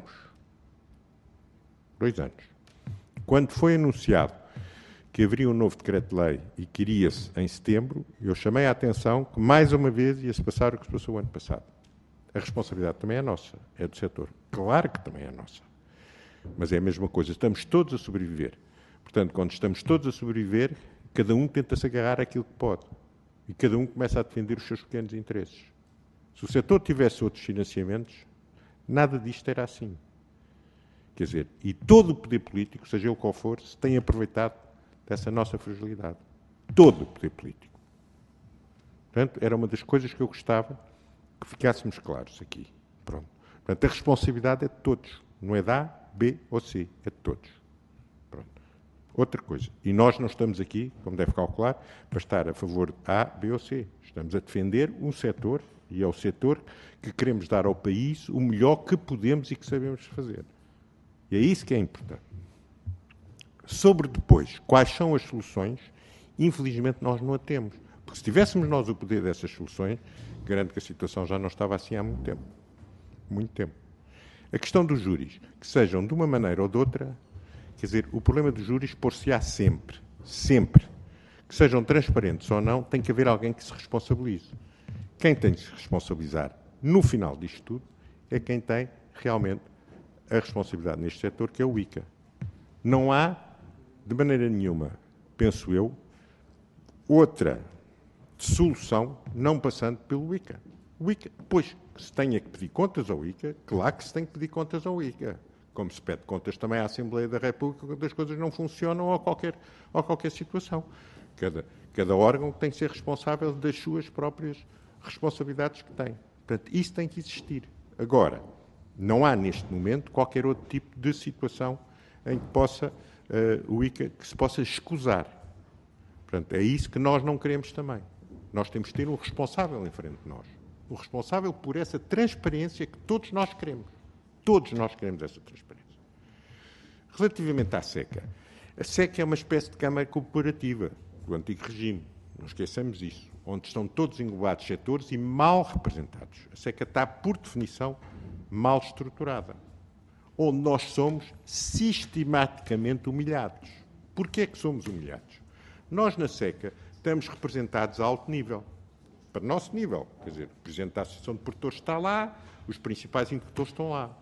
2 anos. Quando foi anunciado que haveria um novo decreto-lei e que iria-se em setembro, eu chamei a atenção que, mais uma vez, ia-se passar o que se passou o ano passado. A responsabilidade também é nossa, é do setor. Claro que também é nossa. Mas é a mesma coisa, estamos todos a sobreviver. Portanto, quando estamos todos a sobreviver, cada um tenta-se agarrar àquilo que pode. E cada um começa a defender os seus pequenos interesses. Se o setor tivesse outros financiamentos, nada disto era assim. Quer dizer, e todo o poder político, seja ele qual for, se tem aproveitado dessa nossa fragilidade. Todo o poder político. Portanto, era uma das coisas que eu gostava que ficássemos claros aqui. Pronto. Portanto, a responsabilidade é de todos. Não é da A, B ou C. É de todos. Pronto. Outra coisa. E nós não estamos aqui, como deve calcular, para estar a favor de A, B ou C. Estamos a defender um setor, e é o setor que queremos dar ao país o melhor que podemos e que sabemos fazer. E é isso que é importante. Sobre depois, quais são as soluções, infelizmente nós não a temos. Porque se tivéssemos nós o poder dessas soluções, garanto que a situação já não estava assim há muito tempo. Muito tempo. A questão dos júris, que sejam de uma maneira ou de outra, quer dizer, o problema dos júris por-se-á sempre. Sempre. Que sejam transparentes ou não, tem que haver alguém que se responsabilize. Quem tem de se responsabilizar no final disto tudo é quem tem realmente a responsabilidade neste setor, que é o ICA. Não há, de maneira nenhuma, penso eu, outra solução não passando pelo ICA. O ICA, pois, que se tenha que pedir contas ao ICA, claro que se tem que pedir contas ao ICA. Como se pede contas também à Assembleia da República, quando as coisas não funcionam ou qualquer situação. Cada órgão tem que ser responsável das suas próprias responsabilidades que tem. Portanto, isso tem que existir. Agora, não há neste momento qualquer outro tipo de situação em que possa o ICA que se possa escusar. Portanto, é isso que nós não queremos também. Nós temos que ter um responsável em frente de nós. O responsável por essa transparência que todos nós queremos. Todos nós queremos essa transparência. Relativamente à SECA. A SECA é uma espécie de Câmara Cooperativa do antigo regime. Não esqueçamos isso. Onde estão todos englobados setores e mal representados. A SECA está, por definição, mal estruturada. Onde nós somos sistematicamente humilhados. Porquê é que somos humilhados? Nós, na SECA, estamos representados a alto nível. Para o nosso nível. Quer dizer, o Presidente da Associação de Produtores está lá, os principais interlocutores estão lá.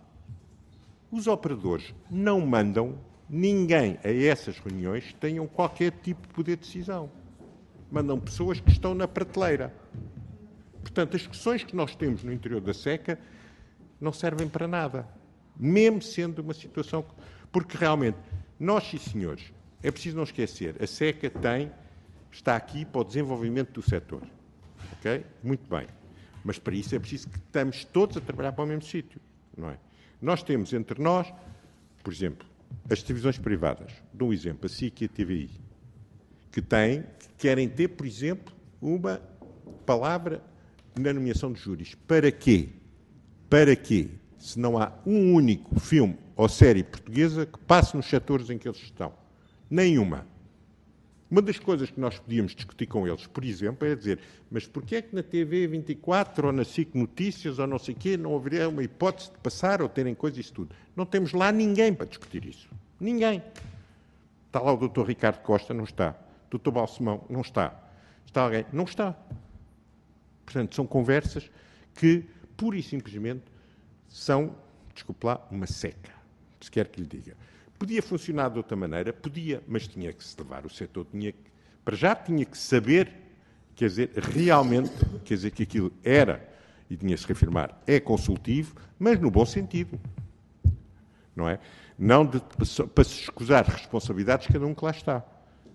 Os operadores não mandam ninguém a essas reuniões que tenham qualquer tipo de poder de decisão. Mandam pessoas que estão na prateleira. Portanto, as discussões que nós temos no interior da SECA não servem para nada. Mesmo sendo uma situação... Porque, realmente, nós, sim, senhores, é preciso não esquecer, a SECA está aqui para o desenvolvimento do setor. Ok? Muito bem. Mas, para isso, é preciso que estamos todos a trabalhar para o mesmo sítio. Não é? Nós temos entre nós, por exemplo, as televisões privadas. Dou um exemplo, a SIC e a TVI, que querem ter, por exemplo, uma palavra na nomeação de júris. Para quê? Para quê? Se não há um único filme ou série portuguesa que passe nos setores em que eles estão. Nenhuma. Uma das coisas que nós podíamos discutir com eles, por exemplo, é dizer, mas porquê é que na TV 24 ou na SIC Notícias ou não sei o quê não haveria uma hipótese de passar ou terem coisas e isso tudo? Não temos lá ninguém para discutir isso. Ninguém. Está lá o Dr. Ricardo Costa, não está. O Dr. Balsemão, não está. Está alguém? Não está. Portanto, são conversas que, pura e simplesmente, são, desculpe lá, uma seca, se quer que lhe diga. Podia funcionar de outra maneira, podia, mas tinha que se levar. O setor para já tinha que saber, quer dizer, realmente, quer dizer, que aquilo era, e tinha que se reafirmar, é consultivo, mas no bom sentido. Não é? Não para se escusar responsabilidades de cada um que lá está.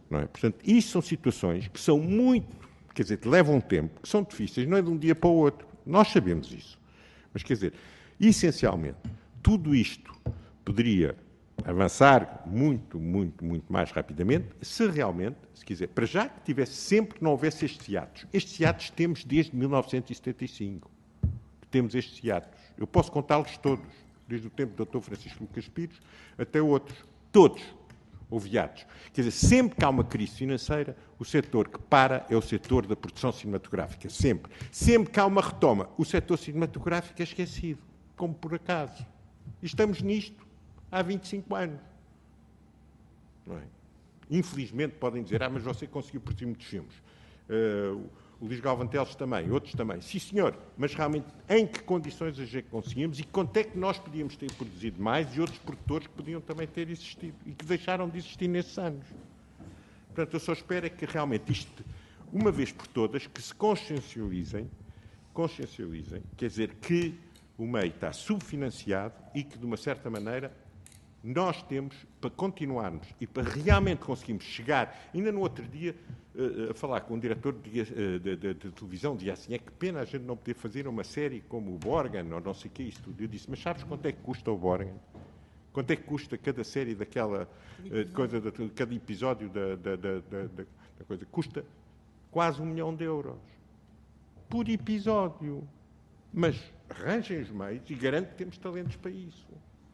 Não é? Portanto, isto são situações que são muito, quer dizer, que levam tempo, que são difíceis, não é de um dia para o outro. Nós sabemos isso. Mas, quer dizer, essencialmente, tudo isto poderia avançar muito, muito, muito mais rapidamente se realmente, se quiser, para já que tivesse sempre que não houvesse estes hiatos. Estes hiatos temos desde 1975. Temos estes hiatos. Eu posso contá-los todos, desde o tempo do Dr. Francisco Lucas Pires até outros. Todos houve hiatos. Quer dizer, sempre que há uma crise financeira, o setor que para é o setor da produção cinematográfica. Sempre. Sempre que há uma retoma, o setor cinematográfico é esquecido. Como por acaso. E estamos nisto há 25 anos. Não é? Infelizmente podem dizer, mas você conseguiu produzir muitos filmes. O Luís Galvão Teles também, outros também. Sim, senhor, mas realmente em que condições a gente conseguimos e quanto é que nós podíamos ter produzido mais e outros produtores que podiam também ter existido e que deixaram de existir nesses anos. Portanto, eu só espero é que realmente isto, uma vez por todas, que se consciencializem, quer dizer, que o MEI está subfinanciado e que, de uma certa maneira, nós temos, para continuarmos e para realmente conseguirmos chegar, ainda no outro dia, a falar com um diretor de televisão, dizia assim, é que pena a gente não poder fazer uma série como o Borgen, ou não sei o que, isso tudo. Eu disse, mas sabes quanto é que custa o Borgen? Quanto é que custa cada série daquela coisa, cada episódio da coisa? Custa quase 1 milhão de euros. Por episódio. Mas arranjem os meios e garanto que temos talentos para isso.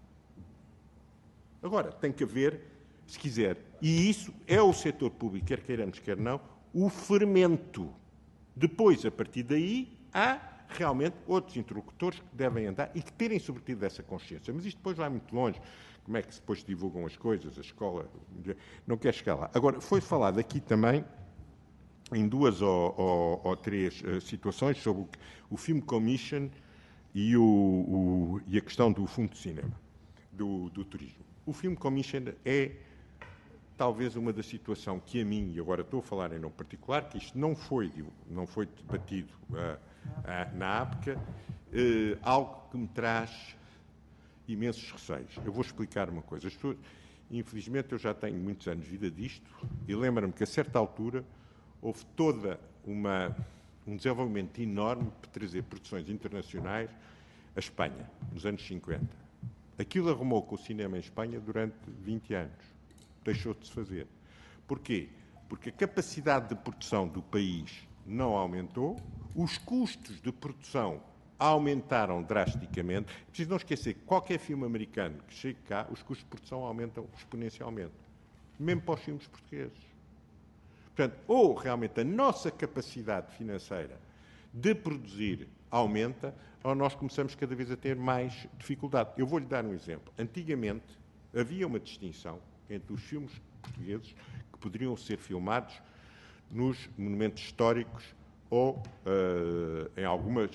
Agora, tem que haver, se quiser, e isso é o setor público, quer queiramos, quer não, o fermento. Depois, a partir daí, há realmente outros interlocutores que devem andar e que terem, sobretudo, essa consciência. Mas isto depois vai muito longe. Como é que depois se divulgam as coisas, a escola, não quer chegar lá. Agora, foi falado aqui também, em 2 ou 3 situações, sobre o Film Commission e a questão do Fundo de Cinema, do turismo. O Film Commission é talvez uma da situação que a mim, e agora estou a falar em nome particular, que isto não foi debatido na APCA, algo que me traz imensos receios. Eu vou explicar uma coisa. Infelizmente, eu já tenho muitos anos de vida disto e lembro-me que, a certa altura, houve toda um desenvolvimento enorme para trazer produções internacionais à Espanha, nos anos 50. Aquilo arrumou com o cinema em Espanha durante 20 anos. Deixou de se fazer. Porquê? Porque a capacidade de produção do país não aumentou, os custos de produção aumentaram drasticamente. Preciso não esquecer que qualquer filme americano que chegue cá, os custos de produção aumentam exponencialmente. Mesmo para os filmes portugueses. Portanto, ou realmente a nossa capacidade financeira de produzir aumenta, ou nós começamos cada vez a ter mais dificuldade. Eu vou-lhe dar um exemplo. Antigamente, havia uma distinção entre os filmes portugueses que poderiam ser filmados nos monumentos históricos ou em algumas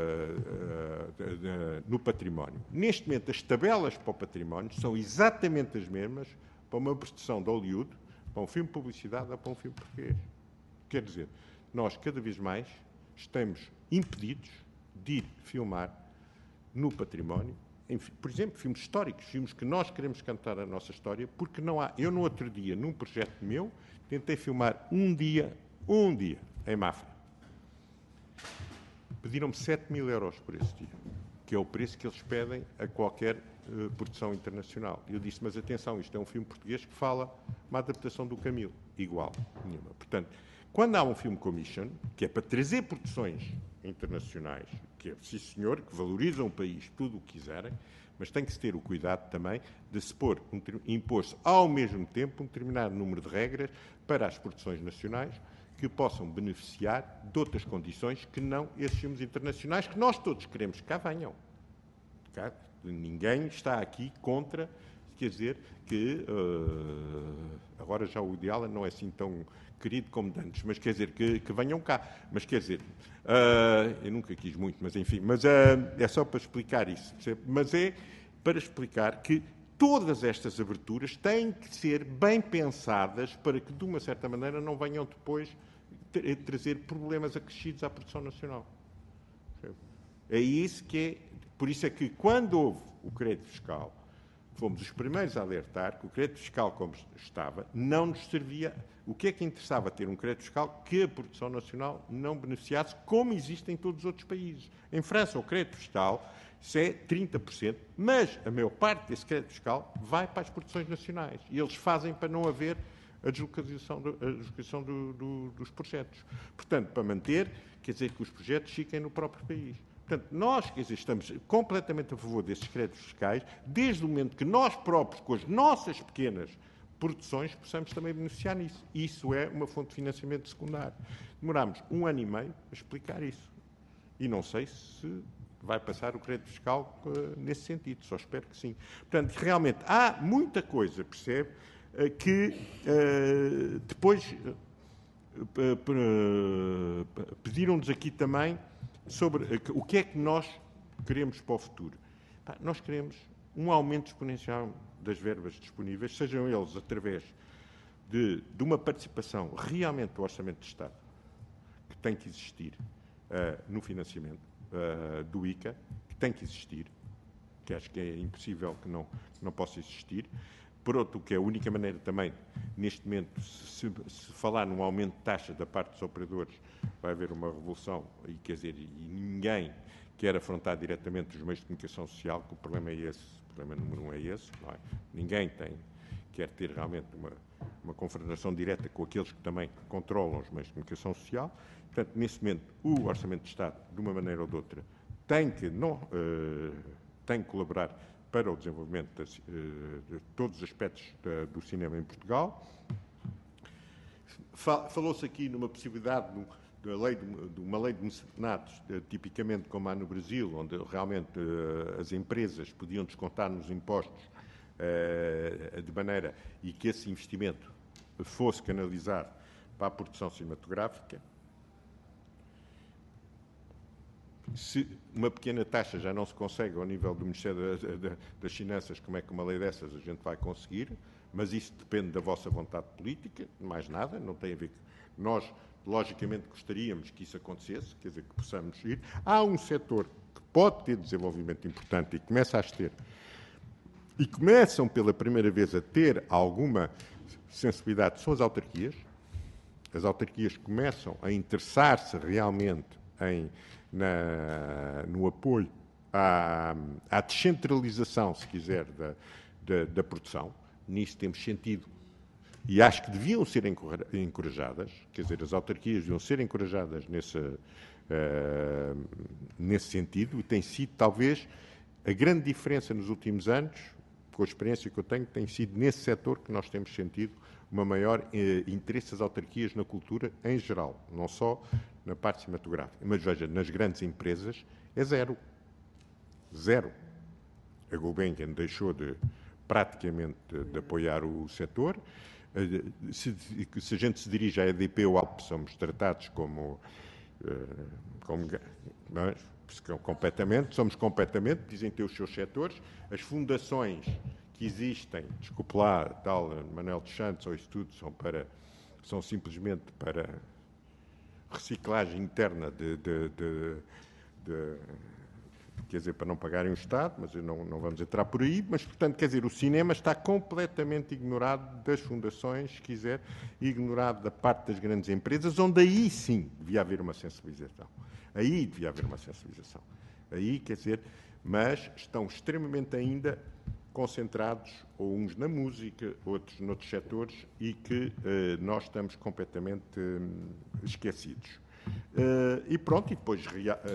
no património. Neste momento, as tabelas para o património são exatamente as mesmas para uma produção de Hollywood, para um filme de publicidade ou para um filme português. Quer dizer, nós cada vez mais estamos impedidos de ir filmar no património, por exemplo, filmes históricos, filmes que nós queremos cantar a nossa história, porque não há. Eu, no outro dia, num projeto meu, tentei filmar um dia, em Mafra. Pediram-me 7.000 euros por esse dia, que é o preço que eles pedem a qualquer produção internacional. Eu disse, mas atenção, isto é um filme português que fala uma adaptação do Camilo. Igual, nenhuma. Portanto, quando há um filme commission, que é para trazer produções internacionais, que é, sim senhor, que valorizam o país, tudo o que quiserem, mas tem que se ter o cuidado também de se impor-se ao mesmo tempo um determinado número de regras para as produções nacionais que possam beneficiar de outras condições que não esses filmes internacionais que nós todos queremos que cá venham. Ninguém está aqui contra, quer dizer, que agora já o ideal não é assim tão querido como de antes, mas quer dizer, que venham cá. Mas quer dizer, eu nunca quis muito, mas enfim, mas é só para explicar isso. Mas é para explicar que todas estas aberturas têm que ser bem pensadas para que, de uma certa maneira, não venham depois trazer problemas acrescidos à produção nacional. É isso que é. Por isso é que, quando houve o crédito fiscal, fomos os primeiros a alertar que o crédito fiscal, como estava, não nos servia. O que é que interessava ter um crédito fiscal que a produção nacional não beneficiasse, como existe em todos os outros países? Em França, o crédito fiscal isso é 30%, mas a maior parte desse crédito fiscal vai para as produções nacionais. E eles fazem para não haver a deslocalização dos projetos. Portanto, para manter, quer dizer que os projetos fiquem no próprio país. Portanto, nós, quer dizer, estamos completamente a favor desses créditos fiscais, desde o momento que nós próprios, com as nossas pequenas produções, possamos também beneficiar nisso. Isso é uma fonte de financiamento secundário. Demorámos 1 ano e meio a explicar isso. E não sei se vai passar o crédito fiscal nesse sentido, só espero que sim. Portanto, realmente, há muita coisa, percebe, que depois pediram-nos aqui também sobre o que é que nós queremos para o futuro. Nós queremos um aumento exponencial das verbas disponíveis, sejam eles através de uma participação realmente do Orçamento de Estado, que tem que existir no financiamento do ICA, que tem que existir, que acho que é impossível que não possa existir. Por outro, que é a única maneira também, neste momento, se falar num aumento de taxa da parte dos operadores, vai haver uma revolução, e quer dizer, e ninguém quer afrontar diretamente os meios de comunicação social, que o problema é esse, o problema número 1 é esse, não é? Ninguém quer ter realmente uma confrontação direta com aqueles que também controlam os meios de comunicação social. Portanto, nesse momento, o Orçamento de Estado, de uma maneira ou de outra, tem que colaborar para o desenvolvimento de todos os aspectos do cinema em Portugal. Falou-se aqui numa possibilidade de uma lei de mecenatos, tipicamente como há no Brasil, onde realmente as empresas podiam descontar nos impostos de maneira e que esse investimento fosse canalizado para a produção cinematográfica. Se uma pequena taxa já não se consegue ao nível do Ministério das Finanças, como é que uma lei dessas a gente vai conseguir? Mas isso depende da vossa vontade política, mais nada, não tem a ver com... Nós, logicamente, gostaríamos que isso acontecesse, quer dizer, que possamos ir. Há um setor que pode ter desenvolvimento importante e começa a ter, e começam pela primeira vez a ter alguma sensibilidade, são as autarquias. As autarquias começam a interessar-se realmente no apoio à descentralização, se quiser, da produção. Nisso temos sentido. E acho que deviam ser encorajadas, quer dizer, as autarquias deviam ser encorajadas nesse sentido, e tem sido, talvez, a grande diferença nos últimos anos, com a experiência que eu tenho, tem sido nesse setor que nós temos sentido uma maior interesse das autarquias na cultura em geral, não só na parte cinematográfica. Mas veja, nas grandes empresas é zero. Zero. A Gulbenkian deixou praticamente de apoiar o setor. Se a gente se dirige à EDP ou Alp, somos tratados como somos completamente, dizem ter os seus setores. As fundações que existem, desculpe lá, tal Manuel de Santos ou isso tudo, são simplesmente para reciclagem interna quer dizer, para não pagarem o Estado, mas não vamos entrar por aí, mas, portanto, quer dizer, o cinema está completamente ignorado das fundações, se quiser, ignorado da parte das grandes empresas, onde aí sim devia haver uma sensibilização. Aí devia haver uma sensibilização. Aí, quer dizer, mas estão extremamente ainda concentrados, ou uns na música, outros noutros setores, e que nós estamos completamente esquecidos. E pronto, e depois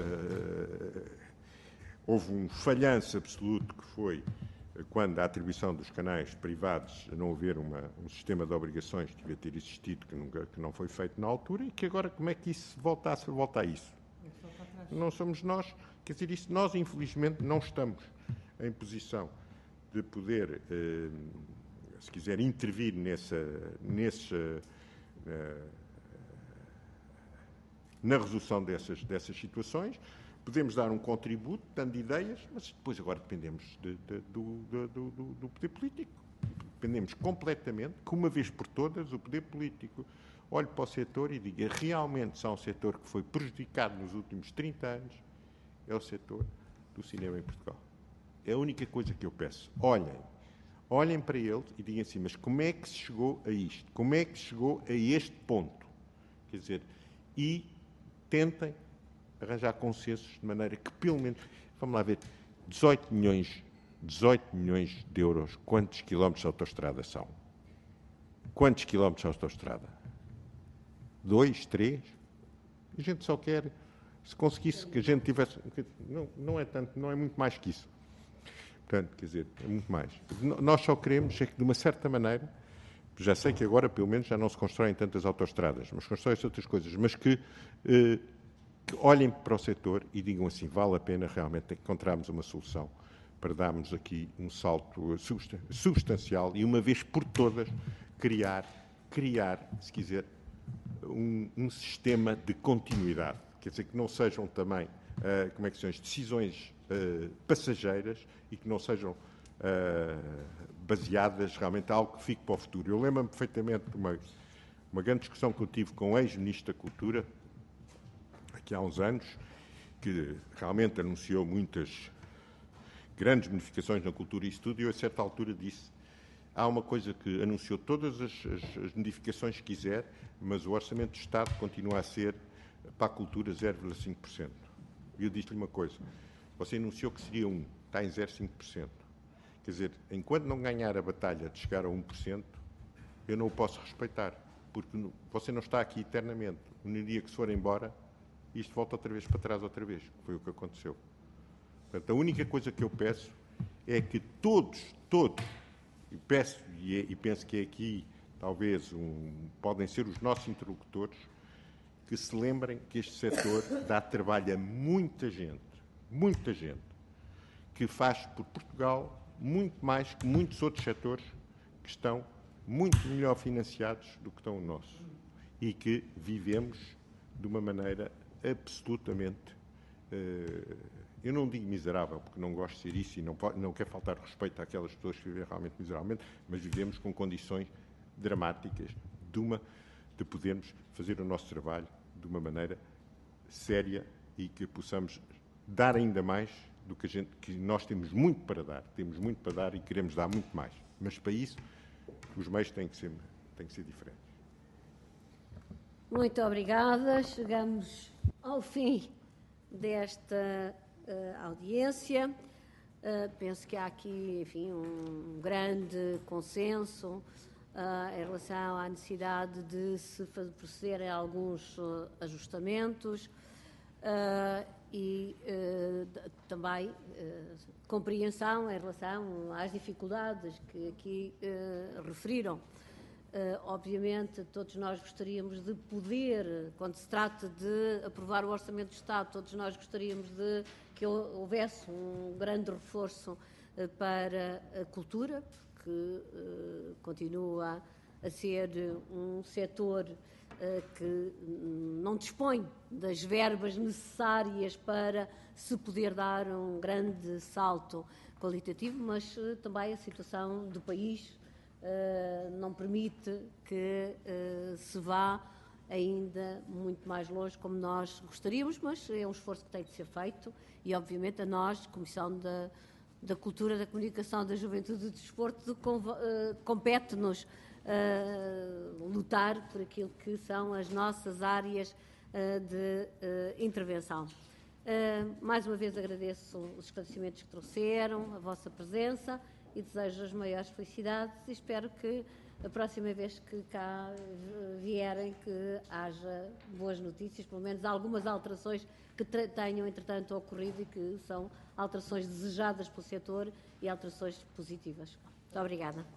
houve um falhanço absoluto que foi quando a atribuição dos canais privados, a não haver um sistema de obrigações que devia ter existido, que não foi feito na altura, e que agora como é que isso volta a isso? Não somos nós, quer dizer, isso, nós infelizmente não estamos em posição de poder, se quiser, intervir na resolução dessas situações. Podemos dar um contributo, dando ideias, mas depois agora dependemos do poder político. Dependemos completamente que, uma vez por todas, o poder político olhe para o setor e diga realmente se há um setor que foi prejudicado nos últimos 30 anos, é o setor do cinema em Portugal. É a única coisa que eu peço. Olhem olhem para ele e digam assim, mas como é que se chegou a isto? Como é que se chegou a este ponto? Quer dizer, e tentem arranjar consensos de maneira que, pelo menos, vamos lá ver, 18 milhões de euros, quantos quilómetros de autoestrada são? Quantos quilómetros de autoestrada? 2, 3? A gente só quer, se conseguisse que a gente tivesse... Não é tanto, não é muito mais que isso. Portanto, quer dizer, é muito mais. Nós só queremos é que, de uma certa maneira, já sei que agora, pelo menos, já não se constroem tantas autoestradas, mas constroem-se outras coisas, mas que olhem para o setor e digam assim, vale a pena realmente encontrarmos uma solução para darmos aqui um salto substancial e, uma vez por todas, criar, se quiser, um sistema de continuidade. Quer dizer, que não sejam também, como é que são, as decisões passageiras e que não sejam baseadas realmente em algo que fique para o futuro. Eu lembro-me perfeitamente de uma grande discussão que eu tive com o ex-ministro da Cultura, aqui há uns anos, que realmente anunciou muitas grandes modificações na cultura e isso tudo, e eu, a certa altura, disse: há uma coisa que anunciou todas as modificações que quiser, mas o Orçamento do Estado continua a ser, para a cultura, 0,5%. E eu disse-lhe uma coisa: você anunciou que seria 1%, está em 0,5%. Quer dizer, enquanto não ganhar a batalha de chegar a 1%, eu não o posso respeitar, porque você não está aqui eternamente. No dia que se for embora, isto volta outra vez para trás outra vez, que foi o que aconteceu. Portanto, a única coisa que eu peço é que todos, e peço e penso que é aqui, talvez, podem ser os nossos interlocutores, que se lembrem que este setor dá trabalho a muita gente, que faz por Portugal muito mais que muitos outros setores que estão muito melhor financiados do que estão o nosso e que vivemos de uma maneira absolutamente, eu não digo miserável, porque não gosto de ser isso e não quero faltar respeito àquelas pessoas que vivem realmente miseravelmente, mas vivemos com condições dramáticas de podermos fazer o nosso trabalho de uma maneira séria e que possamos dar ainda mais do que nós temos muito para dar e queremos dar muito mais. Mas para isso, os meios têm que ser diferentes. Muito obrigada. Chegamos ao fim desta audiência. Penso que há aqui, enfim, um grande consenso em relação à necessidade de se proceder a alguns ajustamentos e também compreensão em relação às dificuldades que aqui referiram. Obviamente, todos nós gostaríamos de poder, quando se trata de aprovar o Orçamento do Estado, todos nós gostaríamos de que houvesse um grande reforço para a cultura, porque continua a ser um setor que não dispõe das verbas necessárias para se poder dar um grande salto qualitativo, mas também a situação do país não permite que se vá ainda muito mais longe como nós gostaríamos, mas é um esforço que tem de ser feito e, obviamente, a nós, Comissão da Cultura, da Comunicação, da Juventude e do Desporto, compete-nos lutar por aquilo que são as nossas áreas de intervenção. Mais uma vez agradeço os esclarecimentos que trouxeram, a vossa presença e desejo as maiores felicidades e espero que a próxima vez que cá vierem que haja boas notícias, pelo menos algumas alterações que tenham entretanto ocorrido e que são alterações desejadas pelo setor e alterações positivas. Muito obrigada.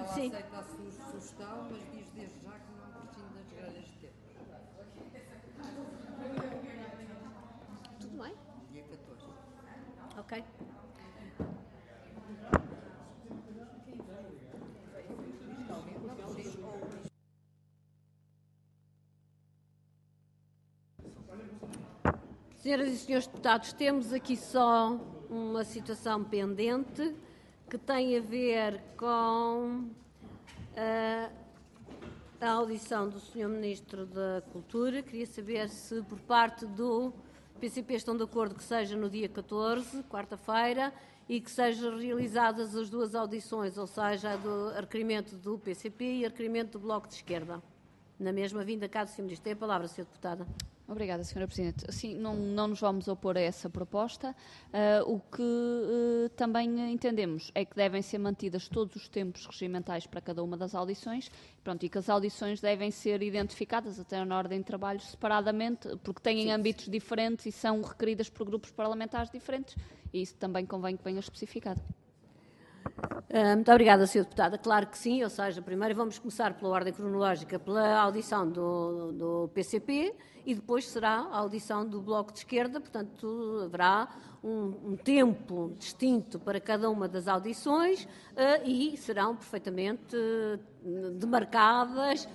Sim. Aceita a sua sugestão, mas diz desde já que não prescinde das grelhas de tempo. Tudo bem? Dia 14. Ok. Senhoras e senhores deputados, temos aqui só uma situação pendente que tem a ver com a audição do Sr. Ministro da Cultura. Queria saber se, por parte do PCP, estão de acordo que seja no dia 14, quarta-feira, e que sejam realizadas as duas audições, ou seja, a do requerimento do PCP e o requerimento do Bloco de Esquerda. Na mesma vinda cá do Sr. Ministro. Tem a palavra, Sra. Deputada. Obrigada, Sra. Presidente. Sim, não nos vamos opor a essa proposta. O que também entendemos é que devem ser mantidas todos os tempos regimentais para cada uma das audições, e que as audições devem ser identificadas até na ordem de trabalho separadamente, porque têm âmbitos diferentes e são requeridas por grupos parlamentares diferentes, e isso também convém que venha especificado. Muito obrigada, Sra. Deputada. Claro que sim, ou seja, primeiro vamos começar pela ordem cronológica, pela audição do PCP e depois será a audição do Bloco de Esquerda, portanto haverá um tempo distinto para cada uma das audições e serão perfeitamente demarcadas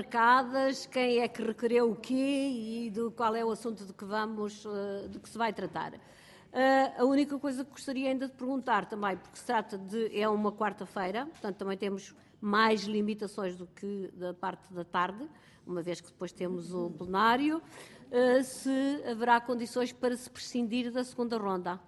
quem é que requereu o quê e qual é o assunto de que se vai tratar. A única coisa que gostaria ainda de perguntar também, porque se trata é uma quarta-feira, portanto também temos mais limitações do que da parte da tarde, uma vez que depois temos o plenário, se haverá condições para se prescindir da segunda ronda.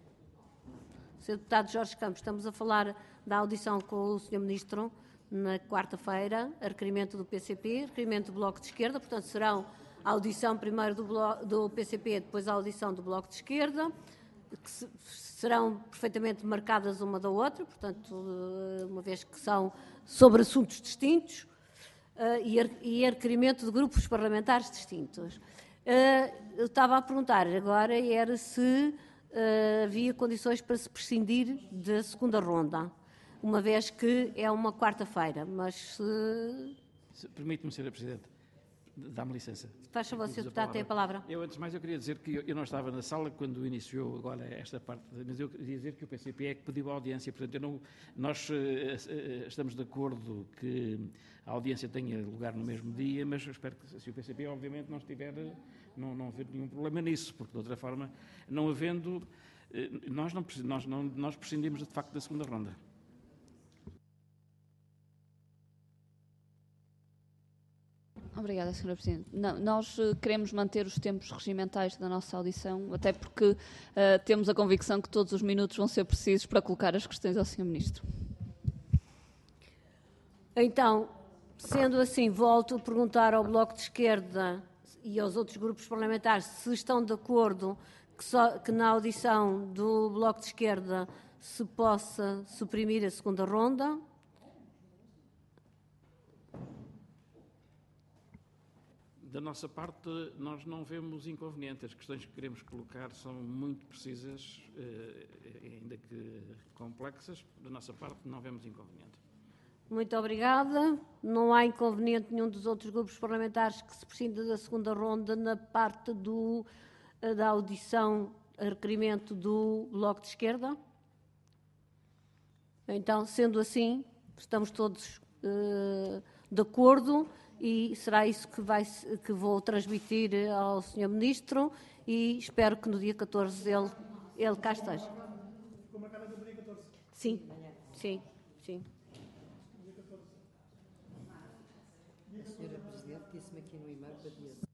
Sr. Deputado Jorge Campos, estamos a falar da audição com o Sr. Ministro na quarta-feira, a requerimento do PCP, requerimento do Bloco de Esquerda, portanto serão a audição primeiro do PCP, depois a audição do Bloco de Esquerda, que serão perfeitamente marcadas uma da outra, portanto, uma vez que são sobre assuntos distintos e a requerimento de grupos parlamentares distintos. Eu estava a perguntar agora era se havia condições para se prescindir da segunda ronda, uma vez que é uma quarta-feira, mas se... Permite-me, Sra. Presidente. Dá-me licença. Faz favor, Sr. Deputado, tem a palavra. Eu, antes de mais, eu queria dizer que eu não estava na sala quando iniciou agora esta parte, mas eu queria dizer que o PCP é que pediu a audiência, portanto, nós estamos de acordo que a audiência tenha lugar no mesmo dia, mas eu espero que, se o PCP, obviamente, não estiver, não haver nenhum problema nisso, porque, de outra forma, não havendo, nós prescindimos, de facto, da segunda ronda. Obrigada, Sra. Presidente. Não, nós queremos manter os tempos regimentais da nossa audição, até porque temos a convicção que todos os minutos vão ser precisos para colocar as questões ao Sr. Ministro. Então, sendo assim, volto a perguntar ao Bloco de Esquerda e aos outros grupos parlamentares se estão de acordo que na audição do Bloco de Esquerda se possa suprimir a segunda ronda. Da nossa parte, nós não vemos inconveniente. As questões que queremos colocar são muito precisas, ainda que complexas. Da nossa parte, não vemos inconveniente. Muito obrigada. Não há inconveniente nenhum dos outros grupos parlamentares que se prescinda da segunda ronda na parte da audição a requerimento do Bloco de Esquerda? Então, sendo assim, estamos todos de acordo. E será isso que vou transmitir ao Sr. Ministro e espero que no dia 14 ele cá esteja. Ficou marcada para o dia 14? Sim, sim, sim. A Sra. Presidente disse-me aqui no e-mail para dia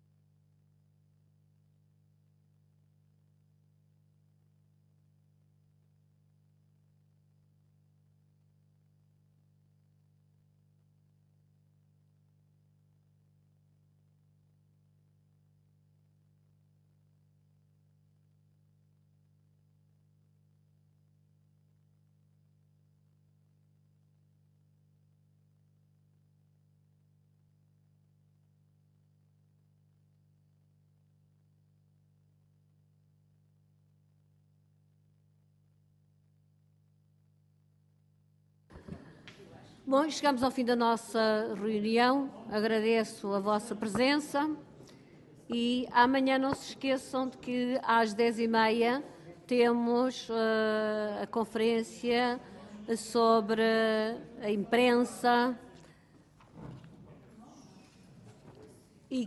Bom, chegamos ao fim da nossa reunião. Agradeço a vossa presença e amanhã não se esqueçam de que às 10h30 temos a conferência sobre a imprensa e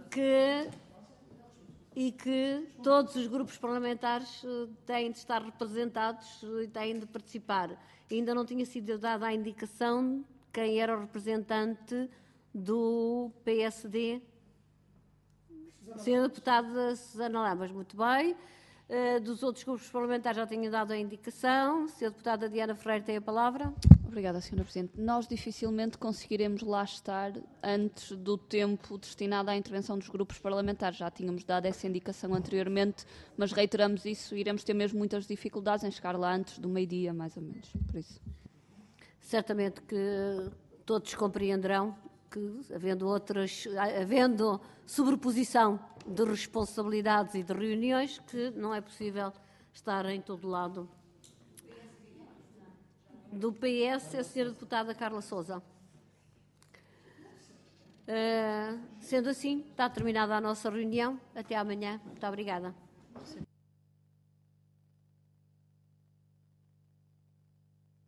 que todos os grupos parlamentares têm de estar representados e têm de participar. Ainda não tinha sido dada a indicação quem era o representante do PSD. Senhora Deputada Susana Lamas, muito bem. Dos outros grupos parlamentares já tinha dado a indicação. Senhora Deputada Diana Ferreira tem a palavra. Obrigada, Sra. Presidente. Nós dificilmente conseguiremos lá estar antes do tempo destinado à intervenção dos grupos parlamentares. Já tínhamos dado essa indicação anteriormente, mas reiteramos isso, iremos ter mesmo muitas dificuldades em chegar lá antes do meio-dia, mais ou menos. Por isso. Certamente que todos compreenderão que, havendo sobreposição de responsabilidades e de reuniões, que não é possível estar em todo lado. Do PS, a Sra. Deputada Carla Sousa. Sendo assim, está terminada a nossa reunião. Até amanhã. Muito obrigada.